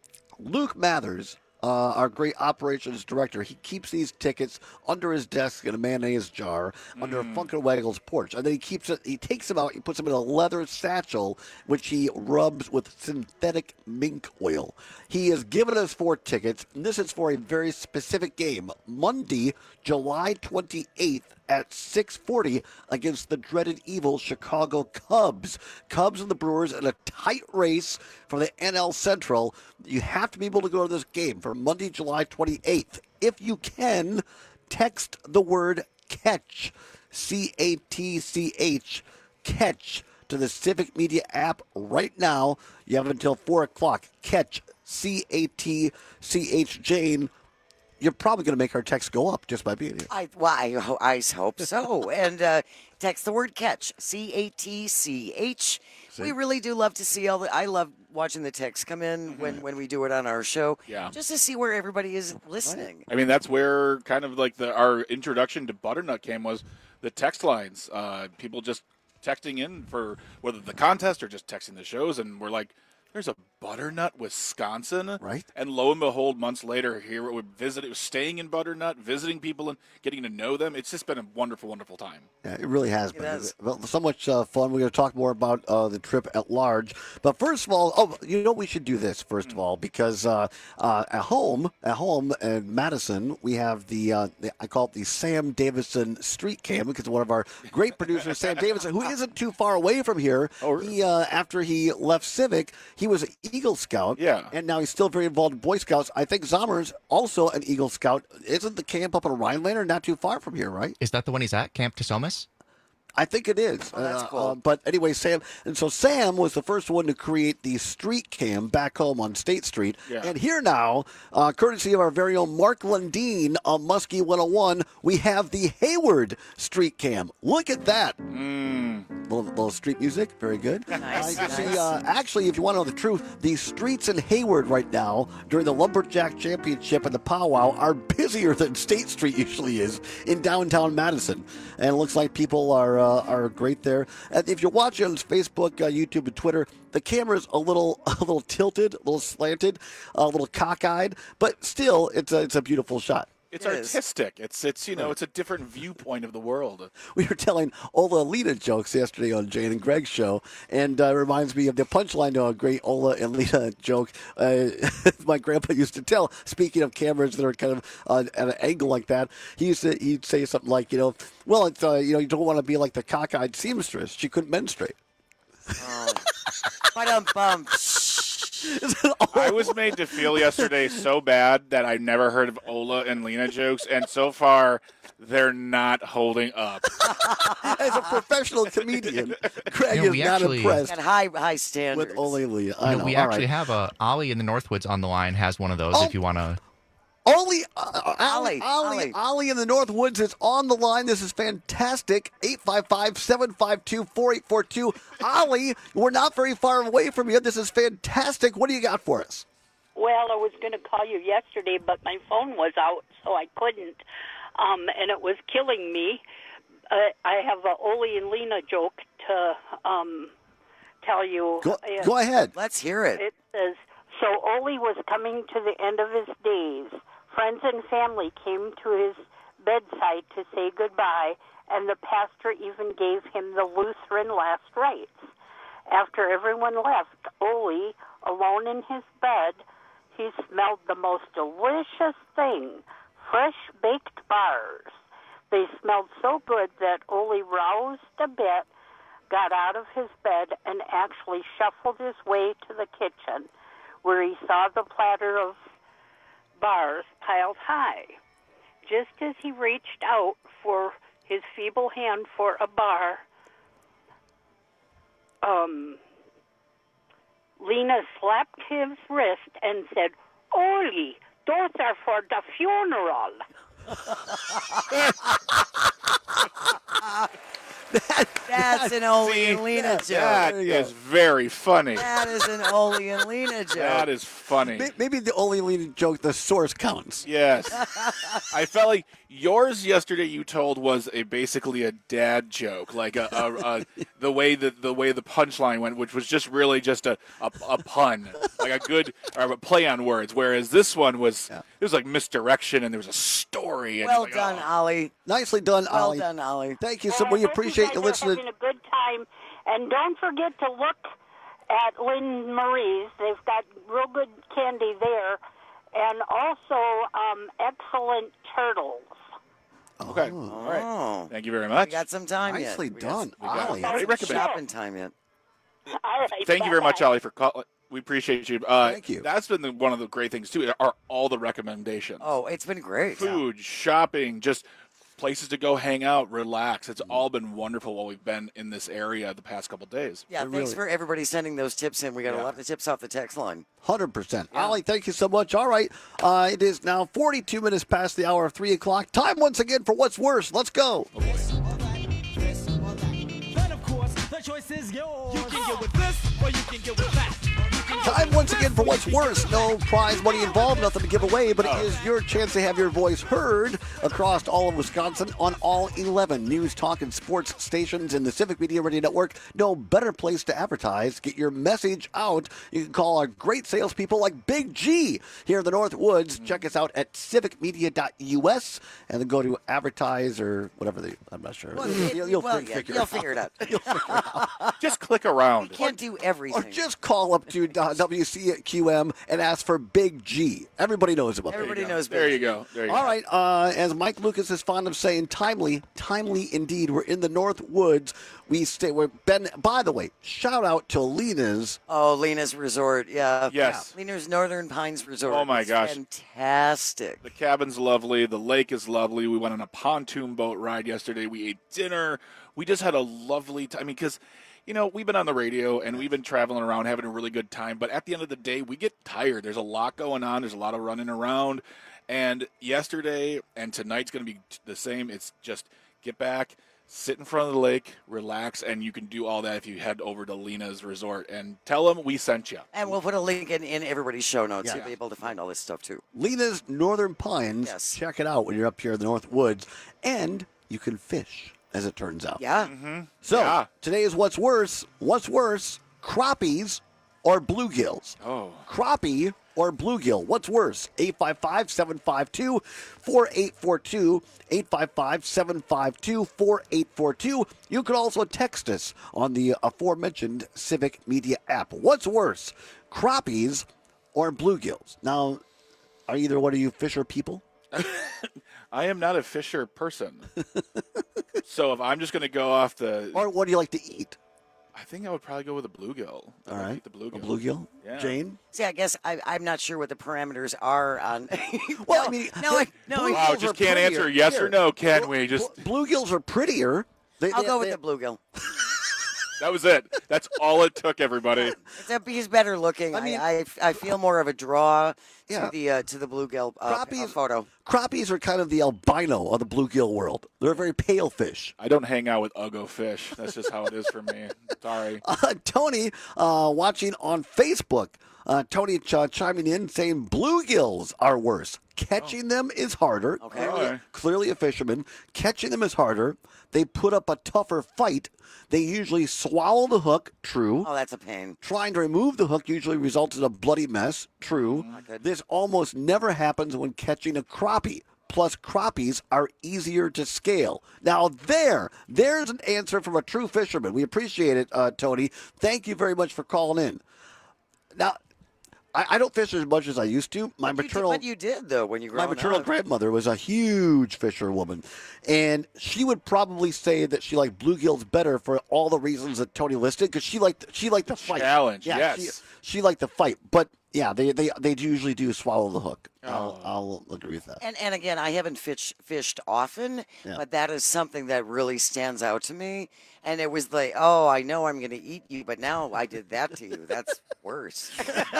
Luke Mathers, Uh, our great operations director, he keeps these tickets under his desk in a mayonnaise jar mm. under Funkin' Waggle's porch, and then he keeps it. He takes them out. He puts them in a leather satchel, which he rubs with synthetic mink oil. He has given us four tickets, and this is for a very specific game, Monday, July twenty-eighth. At six forty against the dreaded evil Chicago Cubs. Cubs and the Brewers in a tight race for the N L Central. You have to be able to go to this game for Monday, July twenty-eighth. If you can, text the word catch, C A T C H, catch, to the Civic Media app right now. You have until four o'clock. Catch, C A T C H, Jane. You're probably going to make our text go up just by being here. I, well, I, ho- I hope so. and uh, text the word catch, C A T C H. See? We really do love to see all the. I love watching the texts come in mm-hmm. when, when we do it on our show. Yeah. Just to see where everybody is listening. I mean, that's where kind of like the our introduction to Butternut came was the text lines. Uh, people just texting in for whether the contest or just texting the shows, and we're like, there's a Butternut, Wisconsin, right? And lo and behold, months later, here we visited, staying in Butternut, visiting people and getting to know them. It's just been a wonderful, wonderful time. Yeah, it really has It been. has. Well, so much uh, fun. We're going to talk more about uh, the trip at large. But first of all, oh, you know, we should do this first of all because uh, uh, at home, at home in Madison, we have the, uh, the I call it the Sam Davison Street Cam because one of our great producers, Sam Davison, who isn't too far away from here. Oh, he uh, after he left Civic, he was an Eagle Scout. Yeah. And now he's still very involved in Boy Scouts. I think Zommer's also an Eagle Scout. Isn't the camp up in Rhinelander not too far from here, right? Is that the one he's at, Camp Tasomas? I think it is. Oh, that's Uh, cool. uh, but anyway, Sam, and so Sam was the first one to create the street cam back home on State Street. Yeah. And here now, uh, courtesy of our very own Mark Lundeen on Muskie one oh one, we have the Hayward street cam. Look at that. Mm. little, little street music. Very good. Nice, Uh, you can nice. see, uh, actually, if you want to know the truth, the streets in Hayward right now during the Lumberjack Championship and the powwow are busier than State Street usually is in downtown Madison. And it looks like people are uh, are great there. And if you're watching on Facebook, uh, YouTube, and Twitter, the camera's a little a little tilted, a little slanted, a little cockeyed, but still, it's a, it's a beautiful shot. It's It is. artistic. It's it's you know it's a different viewpoint of the world. We were telling Ola Lena jokes yesterday on Jane and Greg's show, and uh, it reminds me of the punchline to a great Ola and Lena joke uh, my grandpa used to tell. Speaking of cameras that are kind of uh, at an angle like that, he used to he'd say something like, you know, well, it's uh, you know, you don't want to be like the cockeyed seamstress. She couldn't menstruate. Oh. Ba-dum-bum. I was made to feel yesterday so bad that I never heard of Ola and Lena jokes, and so far they're not holding up. As a professional comedian, Greg You know, is we not actually- impressed Got high high standards. with Ola and Lena. I No, know. we All actually right. have a Ollie in the Northwoods on the line has one of those Oh. if you want to. Ollie, uh, Ollie, Ollie, Ollie, Ollie. Ollie in the Northwoods is on the line. This is fantastic. eight five five, seven five two, four eight four two. Ollie, we're not very far away from you. This is fantastic. What do you got for us? Well, I was going to call you yesterday, but my phone was out, so I couldn't, um, and it was killing me. Uh, I have a Ole and Lena joke to um, tell you. Go, Uh, go ahead. Let's hear it. It says, so Ole was coming to the end of his days. Friends and family came to his bedside to say goodbye, and the pastor even gave him the Lutheran last rites. After everyone left, Ole, alone in his bed, he smelled the most delicious thing, fresh baked bars. They smelled so good that Ole roused a bit, got out of his bed, and actually shuffled his way to the kitchen, where he saw the platter of bars piled high. Just as he reached out for his feeble hand for a bar, um, Lena slapped his wrist and said, Ole, those are for the funeral. That's an Ole and Lena joke. That is very funny. That is an Ole and Lena joke. That is funny. May- Maybe the Ole and Lena joke, the source counts. Yes. I felt like yours yesterday you told was a basically a dad joke, like a, a, a the way that the way the punchline went, which was just really just a, a, a pun, like a good or a play on words. Whereas this one was it was like misdirection and there was a story. And Well like, done, oh. Ollie. Nicely done, Well Ollie. done, Ollie. Thank you so much. We appreciate you you guys are listening. having a good time. And don't forget to look at Lynn Marie's. They've got real good candy there. And also um, excellent turtles. Okay. All right. Oh. Thank you very much. We got some time yet. Nicely We got done, some- we got Ollie. some Great recommend. shopping time yet. All right. Thank you very much, bye-bye. Ollie, for calling. We appreciate you. Uh, Thank you. That's been the, one of the great things too. Are all the recommendations? Oh, it's been great. Food, shopping, just places to go hang out, relax. Mm-hmm. It's all been wonderful while we've been in this area the past couple days. Yeah, It thanks really- for everybody sending those tips in. We got a Yeah. lot of tips off the text line. one hundred percent. Ollie, thank you so much. All right. Uh, it is now forty-two minutes past the hour of three o'clock. Time once again for What's Worse. Let's go. Oh, boy. Then of course, the choice is yours. You can get with this or you can get with that. Time once again for What's Worse. No prize money involved, nothing to give away, but it is your chance to have your voice heard across all of Wisconsin on all eleven news, talk, and sports stations in the Civic Media Radio Network. No better place to advertise. Get your message out. You can call our great salespeople like Big G here in the North Woods. Check us out at civic media dot U S and then go to advertise or whatever they, I'm not sure. Well, it- you'll, you'll well, fi- yeah, figure, you'll it figure it out. You'll figure it out. Just click around. You can't do everything. Or just call up to uh, W C Q M and ask for Big G. Everybody knows about Everybody Big G. knows. There Big you G. go. There you All go. right, uh, as Mike Lucas is fond of saying, timely, timely indeed. We're in the North Woods. We stay. We've been. By the way, shout out to Lena's. Oh, Lena's Resort. Yeah. Yes. Yeah. Lena's Northern Pines Resort. Oh, my It's gosh. Fantastic. The cabin's lovely. The lake is lovely. We went on a pontoon boat ride yesterday. We ate dinner. We just had a lovely time. I mean, because, you know, we've been on the radio and we've been traveling around having a really good time. But at the end of the day, we get tired. There's a lot going on. There's a lot of running around. And yesterday and tonight's going to be the same. It's just get back, sit in front of the lake, relax, and you can do all that if you head over to Lena's Resort and tell them we sent you. And we'll put a link in, in everybody's show notes. Yeah. You'll be able to find all this stuff, too. Lena's Northern Pines. Yes. Check it out when you're up here in the North Woods. And you can fish, as it turns out. Yeah. Mm-hmm. So, Yeah. today is What's Worse. What's worse, crappies or bluegills? Oh. Crappie or bluegill? What's worse? eight five five, seven five two, four eight four two, eight five five, seven five two, four eight four two. You can also text us on the aforementioned Civic Media app. What's worse, crappies or bluegills? Now, are either one of you fisher people? I am not a fisher person. So if I'm just going to go off the... Or what do you like to eat? I think I would probably go with a bluegill. I All would right. eat the bluegill. A bluegill? Yeah. Jane? See, I guess I, I'm not sure what the parameters are on. Well, no, I mean, no, I, no. bluegills Wow, are just can't prettier. answer yes Here. or no, can we? Just Bluegills are prettier. They, I'll they- go they- with the bluegill. that was it. That's all it took, everybody. It's a, he's better looking. I, I mean- I, I feel more of a draw Yeah. to the uh, to the bluegill uh, Crappies- uh, photo. Crappies are kind of the albino of the bluegill world. They're a very pale fish. I don't hang out with Uggo fish. That's just how it is for me. Sorry. Uh, Tony, uh, watching on Facebook, uh, Tony ch- chiming in saying bluegills are worse. Catching them is harder. Okay. Clearly, Okay. clearly a fisherman. Catching them is harder. They put up a tougher fight. They usually swallow the hook. True. Oh, that's a pain. Trying to remove the hook usually results in a bloody mess. True. good. This almost never happens when catching a crappie. Plus, crappies are easier to scale. Now, there, there's an answer from a true fisherman. We appreciate it, uh, Tony. Thank you very much for calling in. Now, I, I don't fish as much as I used to. My But you did- maternal, but you did though when you grew my up. maternal grandmother was a huge fisherwoman, and she would probably say that she liked bluegills better for all the reasons that Tony listed, because she liked she liked the fight. Challenge, Yeah, yes. She, she liked the fight, but yeah, they they they usually do swallow the hook. Oh. I'll I'll agree with that. And and again, I haven't fish, fished often, Yeah. but that is something that really stands out to me. And it was like, oh, I know I'm going to eat you, but now I did that to you. That's worse.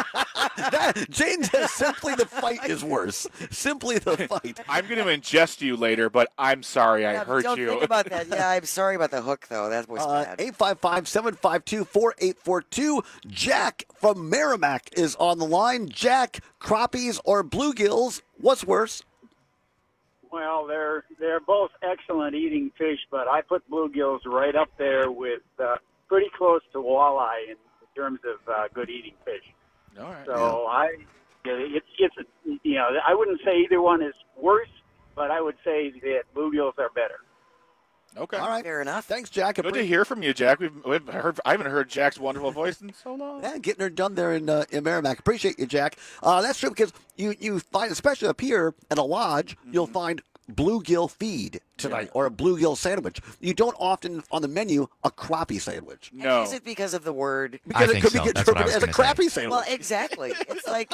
That, Jane says simply the fight is worse. Simply the fight. I'm going to ingest you later, but I'm sorry I Yeah, hurt don't you. think about that. Yeah, I'm sorry about the hook, though. That was Uh, bad. eight five five, seven five two, four eight four two. Jack from Merrimack is on the line. Jack, crappies or bluegills, what's worse? Well, they're they're both excellent eating fish, but I put bluegills right up there with uh, pretty close to walleye in terms of uh, good eating fish. All right. So I, it's it's you know I wouldn't say either one is worse, but I would say that bluegills are better. Okay. All right. Fair enough. Thanks, Jack. Good to Appre- hear from you, Jack. We've, we've heard. I haven't heard Jack's wonderful voice in so long. Yeah, getting her done there in uh, in Merrimack. Appreciate you, Jack. Uh, that's true because you, you find, especially up here at a lodge, Mm-hmm. you'll find bluegill feed tonight or a bluegill sandwich. You don't often on the menu a crappie sandwich. No. Is it because of the word? Because I it think could so. be That's what I interpreted was as a gonna say. crappie sandwich. Well, exactly. It's like,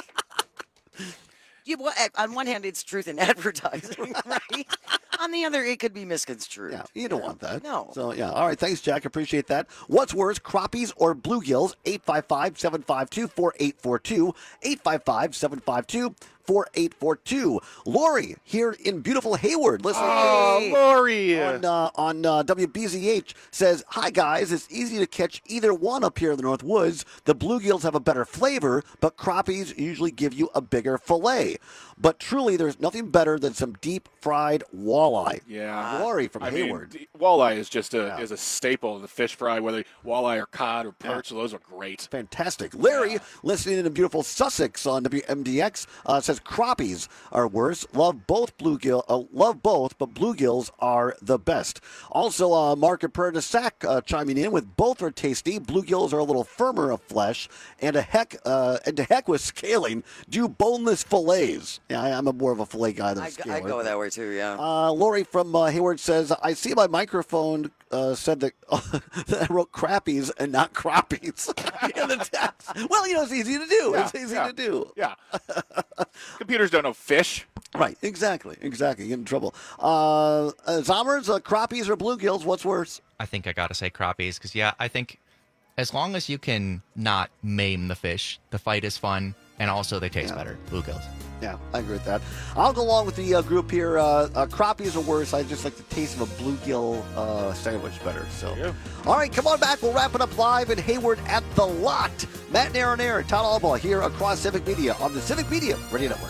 you, well, on one hand, it's truth in advertising, right? On the other, it could be misconstrued. Yeah, you don't want that. No. So, yeah. All right. Thanks, Jack. Appreciate that. What's worse, crappies or bluegills? eight five five, seven five two, four eight four two. eight five five, seven five two, four eight four two. Lori here in beautiful Hayward. Listening Oh, Lori. on, uh, on uh, W B Z H says, hi, guys. It's easy to catch either one up here in the North Woods. The bluegills have a better flavor, but crappies usually give you a bigger fillet. But truly, there's nothing better than some deep fried walleye. Yeah. Lori from I Hayward. mean, d- walleye is just a Yeah. is a staple of the fish fry, whether walleye or cod or perch. Those are great. Fantastic. Larry, listening in beautiful Sussex on W M D X, uh, says crappies are worse. Love both bluegill. Uh, love both, but bluegills are the best. Also, uh, Mark and Prairie de Sac uh, chiming in with both are tasty. Bluegills are a little firmer of flesh, and a heck, uh, and to heck with scaling. Do boneless fillets. Yeah, I, I'm a more of a fillet guy than a I, scaler. I go that way too, yeah. Uh, Lori from uh, Hayward says, I see my microphone uh, said that, that I wrote crappies and not crappies in the text. Well, you know, it's easy to do. Yeah, it's easy yeah, to do. Yeah. Computers don't know fish. Right, exactly, exactly. Get in trouble. Uh, uh, Zommers, uh, crappies or bluegills, what's worse? I think I gotta say crappies because yeah, I think as long as you can not maim the fish, the fight is fun. And also, they taste better, bluegills. Yeah, I agree with that. I'll go along with the uh, group here. Uh, uh, crappies are worse. I just like the taste of a bluegill uh, sandwich better. So, all right, come on back. We'll wrap it up live in Hayward at the Lot. Matt Nair and Air, Todd Albaugh here across Civic Media on the Civic Media Radio Network.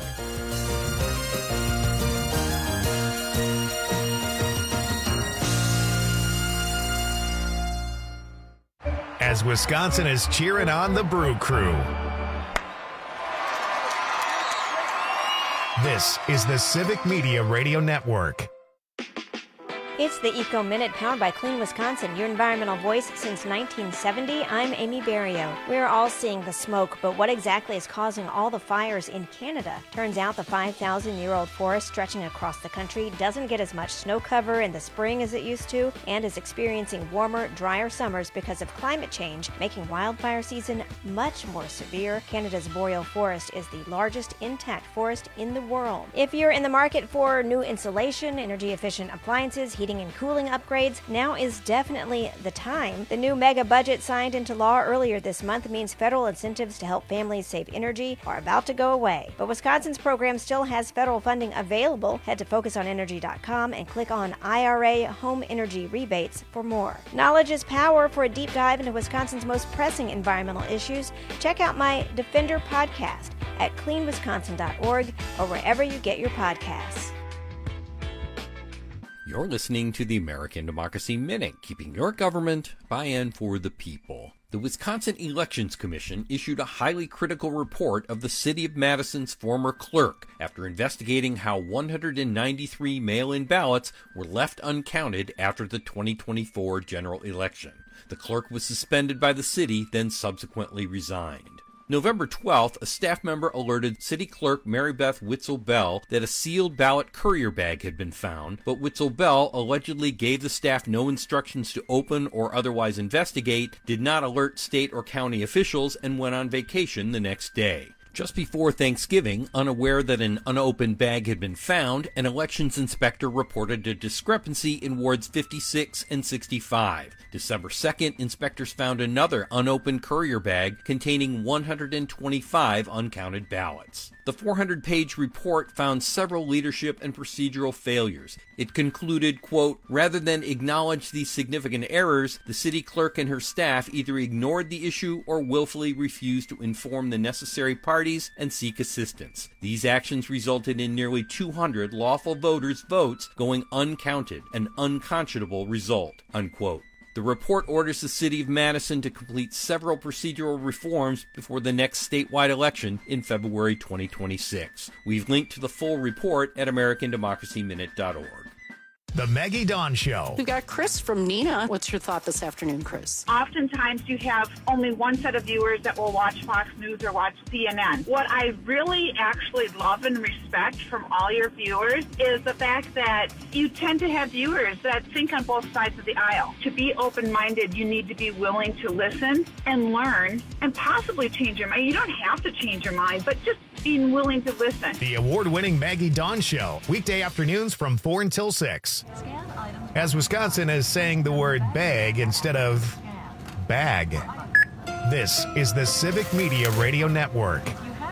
As Wisconsin is cheering on the Brew Crew. This is the Civic Media Radio Network. It's the Eco Minute powered by Clean Wisconsin, your environmental voice since nineteen seventy. I'm Amy Barrio. We're all seeing the smoke, but what exactly is causing all the fires in Canada? Turns out the five thousand year old forest stretching across the country doesn't get as much snow cover in the spring as it used to, and is experiencing warmer, drier summers because of climate change, making wildfire season much more severe. Canada's boreal forest is the largest intact forest in the world. If you're in the market for new insulation, energy-efficient appliances, heating and cooling upgrades, now is definitely the time. The new mega budget signed into law earlier this month means federal incentives to help families save energy are about to go away. But Wisconsin's program still has federal funding available. Head to focus on energy dot com and click on I R A Home Energy Rebates for more. Knowledge is power. For a deep dive into Wisconsin's most pressing environmental issues, check out my Defender podcast at clean wisconsin dot org or wherever you get your podcasts. You're listening to the American Democracy Minute, keeping your government by and for the people. The Wisconsin Elections Commission issued a highly critical report of the City of Madison's former clerk after investigating how one hundred ninety-three mail-in ballots were left uncounted after the twenty twenty-four general election. The clerk was suspended by the city, then subsequently resigned. November twelfth, a staff member alerted City Clerk Mary Beth Witzel-Bell that a sealed ballot courier bag had been found, but Witzel-Bell allegedly gave the staff no instructions to open or otherwise investigate, did not alert state or county officials, and went on vacation the next day. Just before Thanksgiving, unaware that an unopened bag had been found, an elections inspector reported a discrepancy in wards fifty-six and sixty-five. December second, inspectors found another unopened courier bag containing one hundred twenty-five uncounted ballots. The four hundred page report found several leadership and procedural failures. It concluded, quote, rather than acknowledge these significant errors, the city clerk and her staff either ignored the issue or willfully refused to inform the necessary parties and seek assistance. These actions resulted in nearly two hundred lawful voters' votes going uncounted, an unconscionable result, unquote. The report orders the City of Madison to complete several procedural reforms before the next statewide election in February twenty twenty-six. We've linked to the full report at american democracy minute dot org. The Maggie Dawn Show. We've got Chris from Neenah. What's your thought this afternoon, Chris? Oftentimes you have only one set of viewers that will watch Fox News or watch C N N. What I really actually love and respect from all your viewers is the fact that you tend to have viewers that think on both sides of the aisle. To be open-minded, you need to be willing to listen and learn and possibly change your mind. You don't have to change your mind, but just being willing to listen. The award-winning Maggie Dawn Show, weekday afternoons from four until six. As Wisconsin is saying the word bag instead of bag. This is the Civic Media Radio Network.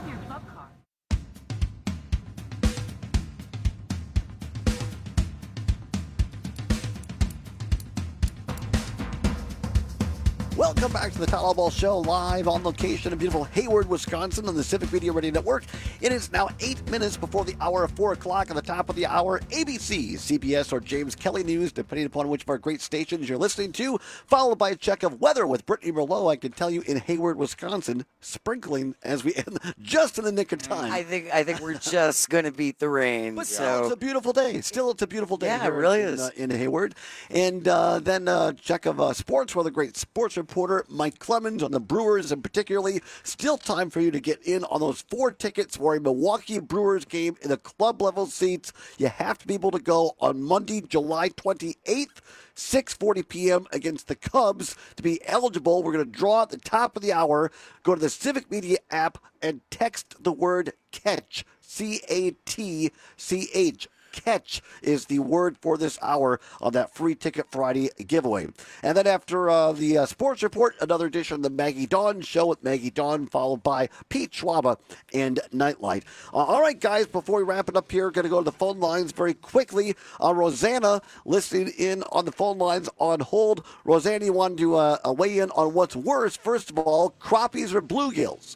Welcome back to the Todd Albaugh Show, live on location in beautiful Hayward, Wisconsin on the Civic Media Radio Network. It is now eight minutes before the hour of four o'clock. At the top of the hour, A B C, C B S, or James Kelly News, depending upon which of our great stations you're listening to, followed by a check of weather with Brittany Merlot. I can tell you in Hayward, Wisconsin, sprinkling as we end just in the nick of time. I think I think we're just going to beat the rain. But so. still, it's a beautiful day. Still, it's a beautiful day. Yeah, here it really in, is. Uh, in Hayward. And uh, then a uh, check of uh, sports with a great sports reporter, Mike Clemens, on the Brewers, and particularly still time for you to get in on those four tickets for a Milwaukee Brewers game in the club level seats. You have to be able to go on Monday, July twenty-eighth, six forty p.m. against the Cubs. To be eligible, we're going to draw at the top of the hour. Go to the Civic Media app and text the word CATCH, C A T C H. Catch is the word for this hour on that Free Ticket Friday giveaway. And then after uh, the uh, sports report, another edition of the Maggie Dawn Show with Maggie Dawn, followed by Pete Schwaba and Nightlight. Uh, all right, guys, before we wrap it up here, going to go to the phone lines very quickly. Uh, Rosanna listening in on the phone lines on hold. Rosanna, you want to uh, weigh in on what's worse? First of all, crappies or bluegills?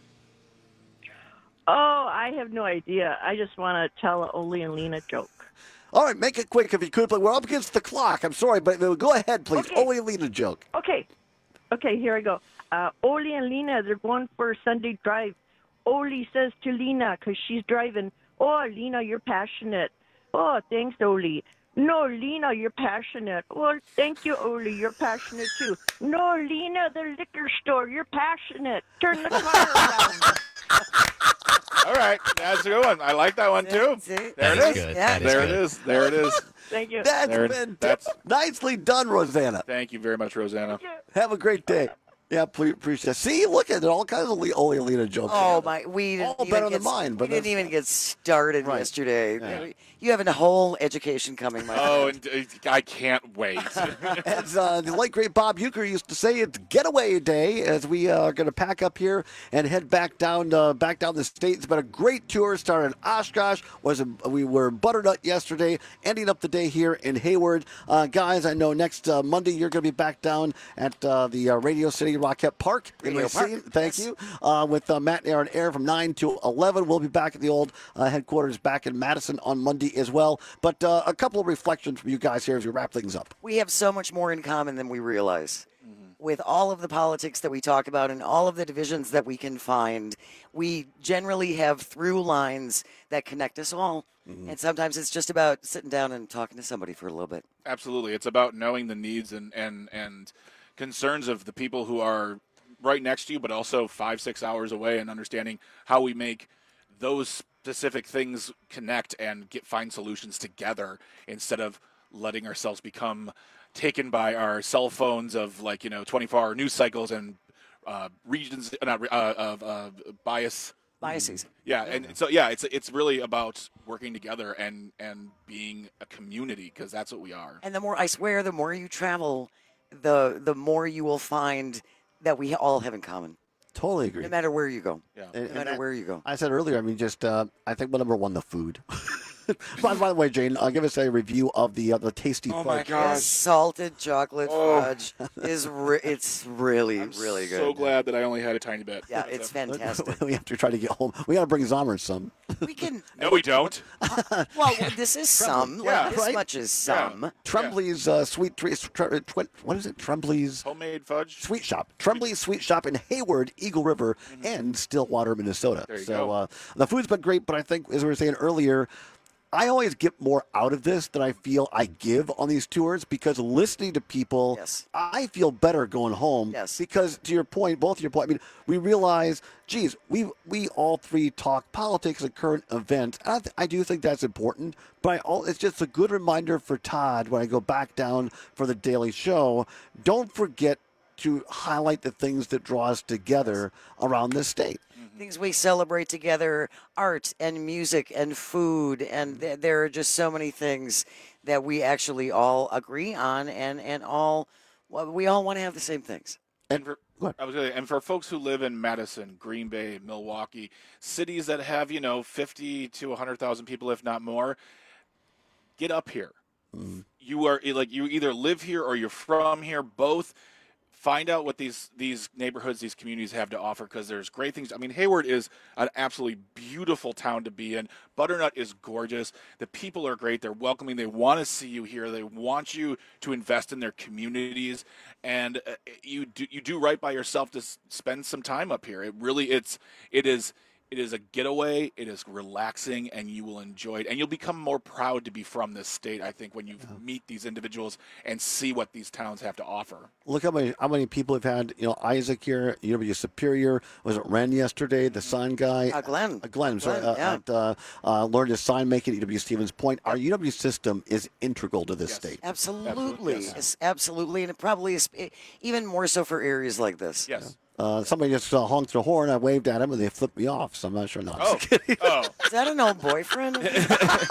Oh, I have no idea. I just want to tell a Ole and Lena joke. All right, make it quick if you could. But we're up against the clock. I'm sorry, but go ahead, please. Okay. Ole and Lena joke. Okay. Okay, here I go. Uh, Ole and Lena, they're going for a Sunday drive. Ole says to Lena, because she's driving, "Oh, Lena, you're passionate." "Oh, thanks, Ole." "No, Lena, you're passionate." "Well, thank you, Ole, you're passionate too." "No, Lena, the liquor store, you're passionate. Turn the car around." All right, that's a good one. I like that one too. There That it is is. good. That is there good. it is. There it is. Thank you. That's There it- been that's- nicely done, Rosanna. Thank you very much, Rosanna. Have a great day. Yeah, please appreciate it. See, look at it. All kinds of Le- Ole and Lena jokes. Oh my! We didn't All even better get, than mine, but we didn't that's- even get started Right. yesterday. Yeah. You have a whole education coming, my Oh, friend. and uh, I can't wait. As uh, the late great Bob Euchre used to say, it's getaway day as we uh, are going to pack up here and head back down uh, back down the state. It's been a great tour. Started in Oshkosh. Was a, we were Butternut yesterday, ending up the day here in Hayward. Uh, guys, I know next uh, Monday you're going to be back down at uh, the uh, Radio City Rockette Park in Radio Racine. Park, Thank yes. you. Uh, with uh, Matt and Aaron Air from nine to eleven. We'll be back at the old uh, headquarters back in Madison on Monday as well. But uh, a couple of reflections from you guys here as we wrap things up. We have so much more in common than we realize. With all of the politics that we talk about and all of the divisions that we can find, we generally have through lines that connect us all. And sometimes it's just about sitting down and talking to somebody for a little bit. Absolutely. It's about knowing the needs and, and, and concerns of the people who are right next to you, but also five, six hours away, and understanding how we make those specific things connect and get find solutions together instead of letting ourselves become taken by our cell phones of, like, you know, twenty-four hour news cycles and uh, regions uh, not, uh, of uh, bias. Biases. Yeah, and so yeah, it's it's really about working together and and being a community, because that's what we are. And the more, I swear, the more you travel, the the more you will find that we all have in common. Totally agree. No matter where you go. Yeah. No matter where you go. I said earlier, I mean, just uh, I think well, number one, the food. by, by the way, Jane, uh, give us a review of the uh, the tasty Oh fudge. my gosh, salted chocolate Oh. fudge is re- it's really really good. So glad that I only had a tiny bit. Yeah, it's fantastic. we have to try to get home. We got to bring Zommers some. We can. No, we don't. Well, this is some. Yeah, Like, this right? much is some. Tremblay's uh, sweet treat. Tre- tw- what is it? Tremblay's homemade fudge sweet shop. Tremblay's sweet shop in Hayward, Eagle River, and Stillwater, Minnesota. There you so go. Uh, the food's been great, but I think, as we were saying earlier, I always get more out of this than I feel I give on these tours, because listening to people, Yes. I feel better going home. Yes. Because to your point, both your point, I mean, we realize, geez, we we all three talk politics and current events. And I, th- I do think that's important, but I all, it's just a good reminder for Todd when I go back down for the Daily Show. Don't forget to highlight the things that draw us together around this state. Things we celebrate together, art and music and food, and th- there are just so many things that we actually all agree on, and and all well, we all want to have the same things. And for, I was gonna, and for folks who live in Madison, Green Bay, Milwaukee, cities that have, you know, fifty to one hundred thousand people, if not more, get up here. You are like you either live here or you're from here. Both. Find out what these these neighborhoods, these communities have to offer, because there's great things. I mean, Hayward is an absolutely beautiful town to be in. Butternut is gorgeous. The people are great. They're welcoming. They want to see you here. They want you to invest in their communities, and uh, you do you do right by yourself to s- spend some time up here. It really it's it is. It is a getaway. It is relaxing, and you will enjoy it. And you'll become more proud to be from this state, I think, when you meet these individuals and see what these towns have to offer. Look how many how many people have had, you know, Isaac here, U W Superior. Was it Ren yesterday, the sign guy? Uh, Glenn. Uh, Glenn, sorry, Glenn, uh, yeah. at, uh, uh, learned his sign making at U W Stevens Point. Our U W system is integral to this state. Absolutely, Yes. It's absolutely, and it probably is e- even more so for areas like this. Yes. Uh, somebody just uh, honked the horn. I waved at him, and they flipped me off. So I'm not sure. No, I'm Oh, just kidding. oh. Is that an old boyfriend?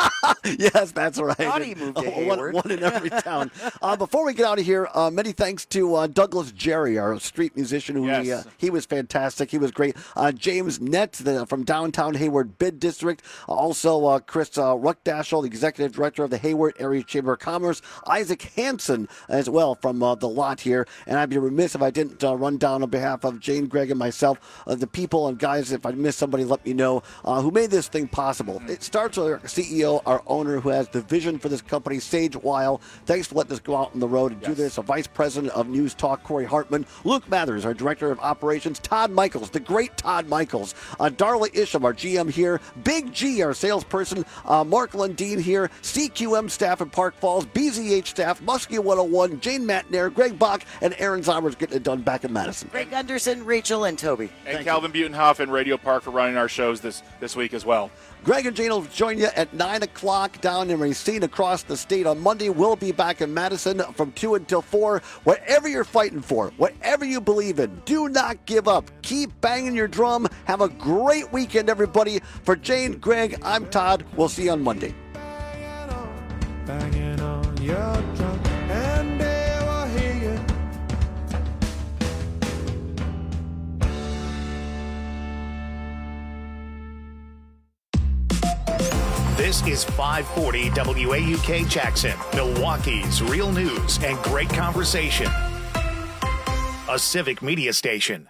Yes, that's right. Thought he moved to Oh, one, Hayward. one in every town. Uh, before we get out of here, uh, many thanks to uh, Douglas Jerry, our street musician. Who Yes. we, uh, he was fantastic. He was great. Uh, James Nett the, from downtown Hayward Bid District. Also, uh, Chris uh, Ruckdashel, the executive director of the Hayward Area Chamber of Commerce. Isaac Hansen as well from uh, the lot here. And I'd be remiss if I didn't uh, run down on behalf of Jane, Greg, and myself, uh, the people and guys, if I missed somebody, let me know, uh, who made this thing possible. It starts with our C E O, our owner, who has the vision for this company, Sage Weil. Thanks for letting us go out on the road and do this. A vice president of News Talk, Corey Hartman. Luke Mathers, our director of operations. Todd Michaels, the great Todd Michaels. Uh, Darla Isham, our G M here. Big G, our salesperson. Uh, Mark Lundeen here. C Q M staff in Park Falls. B Z H staff. Muskie one oh one. Jane Matnair. Greg Bach. And Aaron Zomers getting it done back in Madison. Greg Gunderson, Rachel, and Toby. And Thank Calvin Butenhoff and Radio Park for running our shows this, this week as well. Greg and Jane will join you at nine o'clock down in Racine across the state on Monday. We'll be back in Madison from two until four. Whatever you're fighting for, whatever you believe in, do not give up. Keep banging your drum. Have a great weekend, everybody. For Jane, Greg, I'm Todd. We'll see you on Monday. Banging on your drum, and they will hear you. This is five forty W A U K Jackson, Milwaukee's real news and great conversation. A civic media station.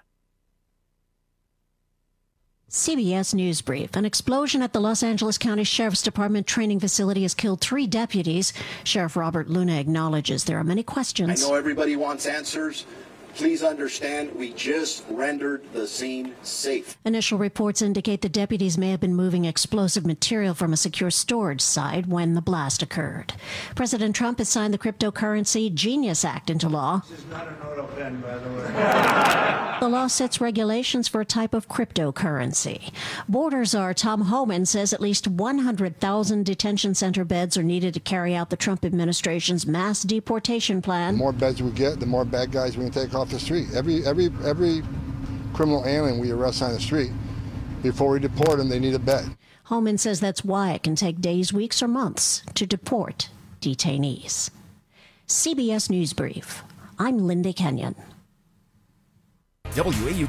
C B S News Brief. An explosion at the Los Angeles County Sheriff's Department training facility has killed three deputies. Sheriff Robert Luna acknowledges there are many questions. I know everybody wants answers. Please understand, we just rendered the scene safe. Initial reports indicate the deputies may have been moving explosive material from a secure storage site when the blast occurred. President Trump has signed the Cryptocurrency Genius Act into law. This is not an auto pen, by the way. The law sets regulations for a type of cryptocurrency. Border czar Tom Homan says at least one hundred thousand detention center beds are needed to carry out the Trump administration's mass deportation plan. The more beds we get, the more bad guys we can take off the street. Every every every criminal alien we arrest on the street, before we deport them, they need a bed. Homan says that's why it can take days, weeks, or months to deport detainees. C B S News Brief. I'm Linda Kenyon. W A U